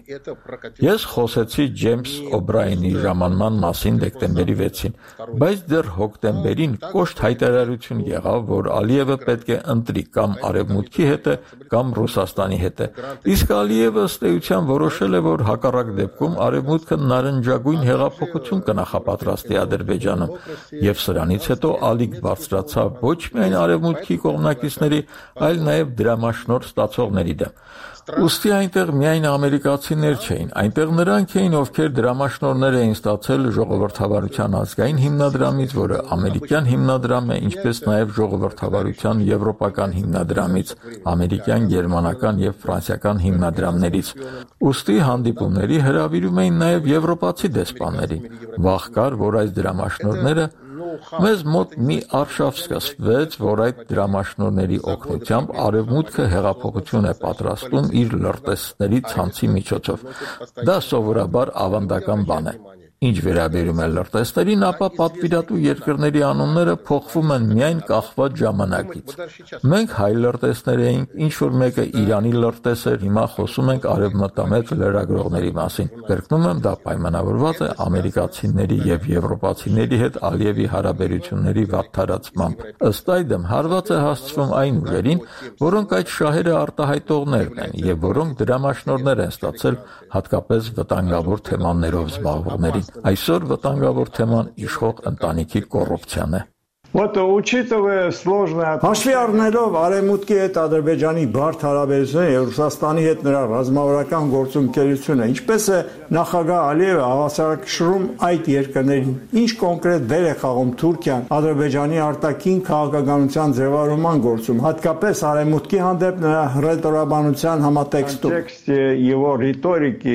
Ես խոսեցի Ջեյմս Օբրայենի ժամանման մասին դեկտեմբերի վեցին, բայց դեռ հոկտեմբերին կոշտ հայտարարություն եղավ, որ Ալիևը պետք է ընտրի կամ Արևմուտքի հետ է, կամ Ռուսաստանի հետ է։ Իսկ Ալիևը ըստ էության որոշել է, որ հակառակ դեպքում Արևմուտքը նարնջագույն հեղափոխություն կնախապատրաստի Ադրբեջանում, եւ սրանից հետո ալիք բարձրացավ ոչ միայն Արևմուտքի կողմնակիցների, այլ նաեւ դրամաշնորհ ստացողների դեմ։ Ուստի այնտեղ միայն ամերիկացիներ չէին, այնտեղ նրանք էին, ովքեր դրամաշնորհներ էին ստացել ժողովրդավարության ազգային հիմնադրամից, որը ամերիկյան հիմնադրամ է, ինչպես նաև ժողովրդավարության եվրոպական հիմնադրամից, ամերիկյան, գերմանական եւ ֆրանսիական հիմնադրամներից։ Ուստի հանդիպումների հրավիրում էին նաև եվրոպացի դեսպաններին։ Վաղ կար, որ այս դրամաշնորհները մեզ մոտ մի արշավ սկսվեց, որ այդ դրամաշնորհների օգնությամբ Արևմուտքը հեղափոխություն է պատրաստում իր լրտեսների ցանցի միջոցով։ Դա սովորաբար ավանդական բան է։ Ինչ վերաբերում է լրտեսներին, ապա պատվիրատու երկրների անունները փոխվում են միայն կախված ժամանակից։ Մենք հայ լրտեսներ էինք, ինչ որ մեկը Իրանի լրտես էր, հիմա խոսում ենք արևմտամետ լրագրողների մասին։ Կրկնում եմ, դա պայմանավորված է ամերիկացիների եւ եվրոպացիների հետ Ալիևի հարաբերությունների վատթարացմամբ։ Ըստ այդմ, հարված է հասցվում այն ուժերին, որոնք այդ շահերը արտահայտողներն են եւ որոնք դրամաշնորհներ են ստացել հատկապես վտանգավոր թեմաներով զբաղվողներին։ Այսօր վտանգավոր թեման իշխող ընտանիքի կոռուպցիան է։ Вот учитывая сложное Հաշվի առնելով Արևմուտքի հետ Ադրբեջանի բարդ հարաբերությունները եւ Ռուսաստանի հետ նրա ռազմավարական գործունեությունը, ինչպես է նախագահ Ալիևը հավասարակշռում այդ երկրներին, ինչ կոնկրետ դեր է խաղում Թուրքիան Ադրբեջանի արտաքին քաղաքականության ձևավորման գործում, հատկապես Արևմուտքի հանդեպ նրա ռետորաբանության համատեքստում։ Его риторики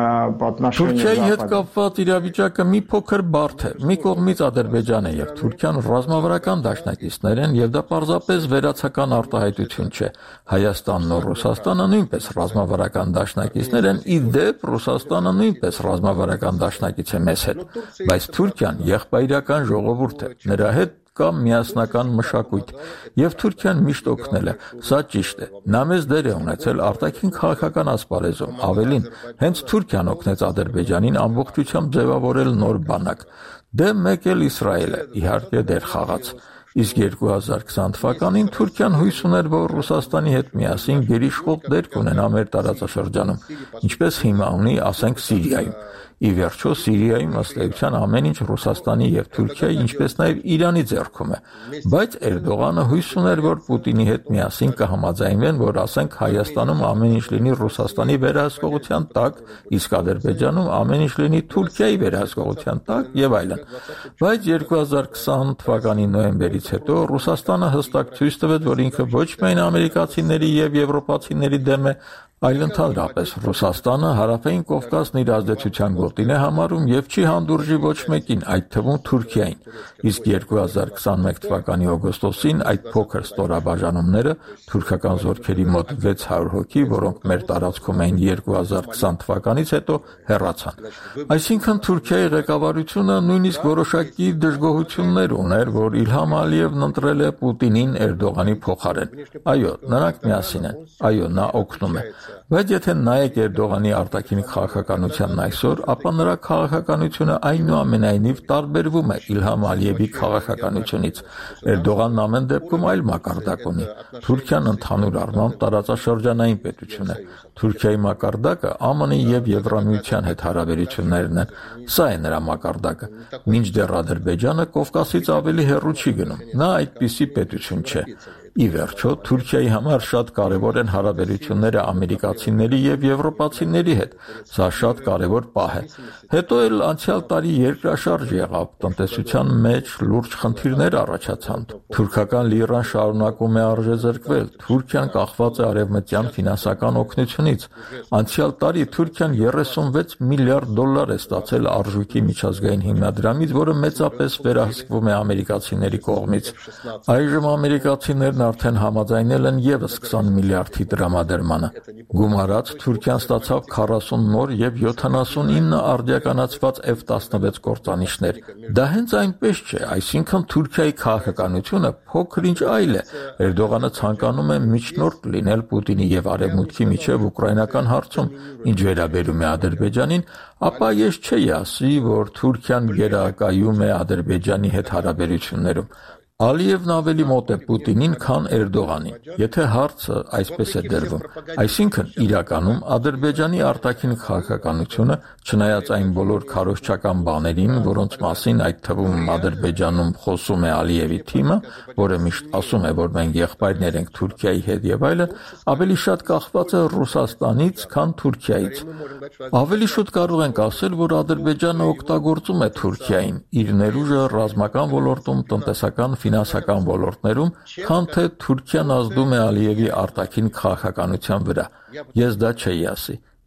по отношению Թուրքիայի հետ կապված իրավիճակը մի փոքր բարդ է։ Մի կողմից Ադրբեջանը եւ Թուրքիան ռազմավարական դաշնակիցներ են եւ դա պարզապես վերացական արտահայտություն չէ։ Հայաստանն ու Ռուսաստանը նույնպես ռազմավարական դաշնակիցներ են, ի դեպ Ռուսաստանը նույնպես ռազմավարական դաշնակից է մեզ հետ, բայց Թուրքիան եղբայրական ժողովուրդ է, նրա հետ կա միասնական մշակույթ եւ Թուրքիան միշտ օգնել է, սա ճիշտ է։ Նա մեզ դեր է ունեցել արտաքին քաղաքական ասպարեզում, ավելին, հենց Թուրքիան օգնեց Ադրբեջանին ամբողջությամբ ձևավորել նոր բանակ։ Դե մեկ էլ Իսրայելը իհարկե դեր խաղաց։ Իսկ երկու հազար քսան թվականին Թուրքիան հույս ուներ, որ Ռուսաստանի հետ միասին գերիշխող դեր կունենա մեր տարածաշրջանում, ինչպես հիմա ունի, ասենք, Սիրիայում։ Ի վերջո Սիրիայում ըստ էության ամեն ինչ Ռուսաստանի եւ Թուրքիայի, ինչպես նաեւ Իրանի ձեռքում է։ Բայց Էրդողանը հույս ուներ, որ Պուտինի հետ միասին կհամաձայնվեն, որ ասենք Հայաստանում ամեն ինչ լինի Ռուսաստանի վերահսկողության տակ, իսկ Ադրբեջանում ամեն ինչ լինի Թուրքիայի վերահսկողության տակ եւ այլն։ Բայց երկու հազար քսան թվականի նոյեմբերից հետո Ռուսաստանը հստակ ցույց տվեց, որ ինքը ոչ միայն ամերիկացիների եւ եվրոպացիների դեմ է, այլ ընդհանրապես Ռուսաստանը Հարավային Կովկասն իր ազդեցության գոտին է համարում եւ չի հանդուրժի ոչ մեկին, այդ թվում Թուրքիային։ Իսկ երկու հազար քսանմեկ թվականի օգոստոսին այդ փոքր ստորաբաժանումները թուրքական զորքերի մոտ վեց հարյուր հոգի, որոնք մեր տարածքում էին երկու հազար քսան թվականից հետո, հեռացան։ Այսինքն Թուրքիայի ղեկավարությունը նույնիսկ որոշակի դժգոհություններ ուներ, որ Իլհամ Ալիևն ընտրել է Պուտինին Էրդողանի փոխարեն։ Այո, նրանք միասին են։ Այո, նա օգնում է։ Բայց եթե նայեք Էրդողանի արտաքին քաղաքականությանն այսօր, ապա նրա քաղաքականությունը այնուամենայնիվ տարբերվում է Իլհամ Ալիևի քաղաքականությունից։ Էրդողանն ամեն դեպքում այլ մակարդակ ունի։ Թուրքիան ընդհանուր առմամբ տարածաշրջանային պետություն է։ Թուրքիայի մակարդակը ԱՄՆ-ի եւ Եվրամիության հետ հարաբերություններն են։ Սա է նրա մակարդակը։ Մինչդեռ Ադրբեջանը Կովկասից ավելի հեռու չի գնում։ Նա այդպիսի պետություն չէ։ Ի վերջո, Թուրքիայի համար շատ կարևոր են հարաբերությունները ամերիկացիների եւ եվրոպացիների հետ։ Սա շատ կարևոր պահ է։ Հետո էլ անցյալ տարի երկրաշարժ եղավ, տնտեսության մեջ լուրջ խնդիրներ առաջացան։ Թուրքական լիրան շարունակում է արժեզրկվել, Թուրքիան կախված է արևմտյան ֆինանսական օգնությունից։ Անցյալ տարի Թուրքիան երեսունվեց միլիարդ դոլար է ստացել արժույթի միջազգային հիմնադրամից, որը մեծապես վերահսկվում է ամերիկացիների կողմից։ Այժմ ամերիկացիներն արդեն համաձայնել են եւս քսան միլիարդի տրամադրմանը։ Գումարած Թուրքիան ստացավ քառասուն նոր եւ յոթանասունինը արդիականացված F տասնվեց կործանիչներ։ Դա հենց այնպես չէ, այսինքն Թուրքիայի քաղաքականությունը փոքր-ինչ այլ է։ Էրդողանը ցանկանում է միջնորդ լինել Պուտինի եւ Արևմուտքի միջև ուկրաինական հարցում, ինչ վերաբերում է Ադրբեջանին, ապա ես չէի ասի, որ Թուրքիան գերակայում է Ադրբեջանի հետ հարաբերություններում։ Ալիևն ավելի մոտ է Պուտինին, քան Էրդողանին, եթե հարցը այսպես է դրվում։ Այսինքն, իրականում Ադրբեջանի արտաքին քաղաքականությունը, չնայած այն բոլոր քարոզչական բաներին, որոնց մասին այդ թվում Ադրբեջանում խոսում է Ալիևի թիմը, որը միշտ ասում է, որ մենք եղբայրներ ենք Թուրքիայի հետ եւ այլն, ավելի շատ կախված է Ռուսաստանից, քան Թուրքիայից։ Ավելի շուտ կարող ենք ասել, որ Ադրբեջանը օգտագործում է Թուրքիային, իր ներուժը ռազմական ոլորտում, տնտեսական ֆինանսական ոլորտներում, քան թե Թուրքիան ազդում է Ալիևի արտաքին քաղաքականության վրա։ Ես դա չէի ասի։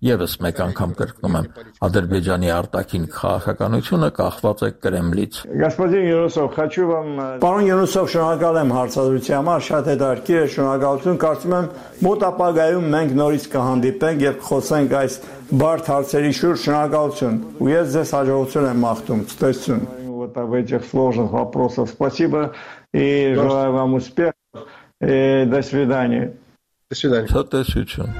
Եվս մեկ անգամ կրկնում եմ, Ադրբեջանի արտաքին քաղաքականությունը կախված է Կրեմլից։ Господин Յունուսով, хочу вам Պարոն Յունուսով, շնորհակալ եմ հարցադրության համար, շատ հետաքրքիր է, շնորհակալություն, կարծում եմ մոտ ապագայում մենք նորից կհանդիպենք եւ կխոսենք այս բարդ հարցերի շուրջ, շնորհակալություն։ Ու ես ձեզ հաջողություն եմ մաղթում, ցտեսություն։ Вот об этих сложных вопросах. Спасибо и желаю вам успехов. И до свидания. До свидания. Ցտեսություն։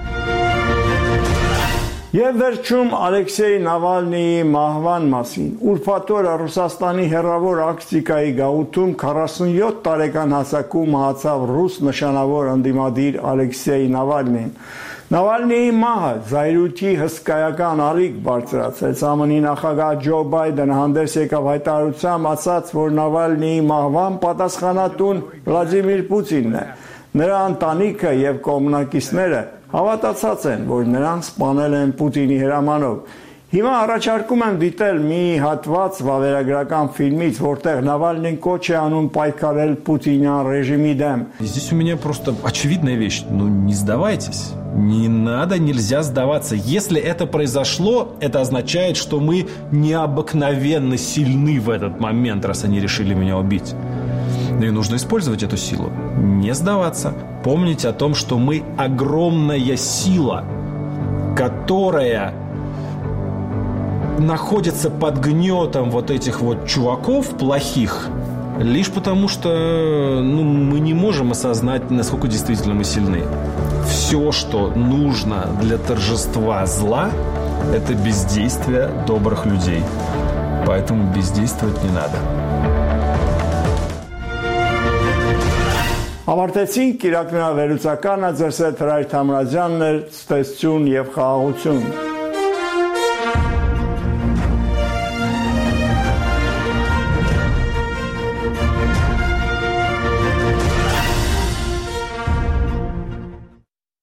Եվ վերջում Ալեքսեյ Նավալնիի մահվան մասին։ Ուրբաթ օրը Ռուսաստանի հեռավոր Արկտիկայի գաղութում քառասունյոթ տարեկան հասակում մահացավ ռուս նշանավոր ընդդիմադիր Ալեքսեյ Նավալնին։ Նավալնիի մահը զայրույթի հսկայական ալիք բարձրացրեց։ ԱՄՆ-ի նախագահ Ջո Բայդենը հանդես եկավ հայտարարությամբ, ասաց, որ Նավալնիի մահվան պատասխանատուն Վլադիմիր Պուտինն է։ Նրա ընտանիքը եւ կողմնակիցները հավատացած են, որ նրան սպանել են Պուտինի հրամանով։ Հիմա առաջարկում եմ դիտել մի հատված վավերագրական ֆիլմից, որտեղ Նավալնին կոչ է անում պայքարել Պուտինյան ռեժիմի դեմ։ Здесь у меня просто очевидная вещь. Ну, не сдавайтесь. Не надо, нельзя сдаваться. Если это произошло, это означает, что мы необыкновенно сильны в этот момент, раз они решили меня убить. Ну и нужно использовать эту силу. Не сдаваться. Помнить о том, что мы огромная сила, которая находится под гнетом вот этих вот чуваков плохих, лишь потому что ну, мы не можем осознать, насколько действительно мы сильны. Все, что нужно для торжества зла, это бездействие добрых людей. Поэтому бездействовать не надо. Ավարտեցինք իրակնավերուցականը, ձեր հետ Հրայր Թամրազյանն էր, ցտեսություն եւ խաղաղություն։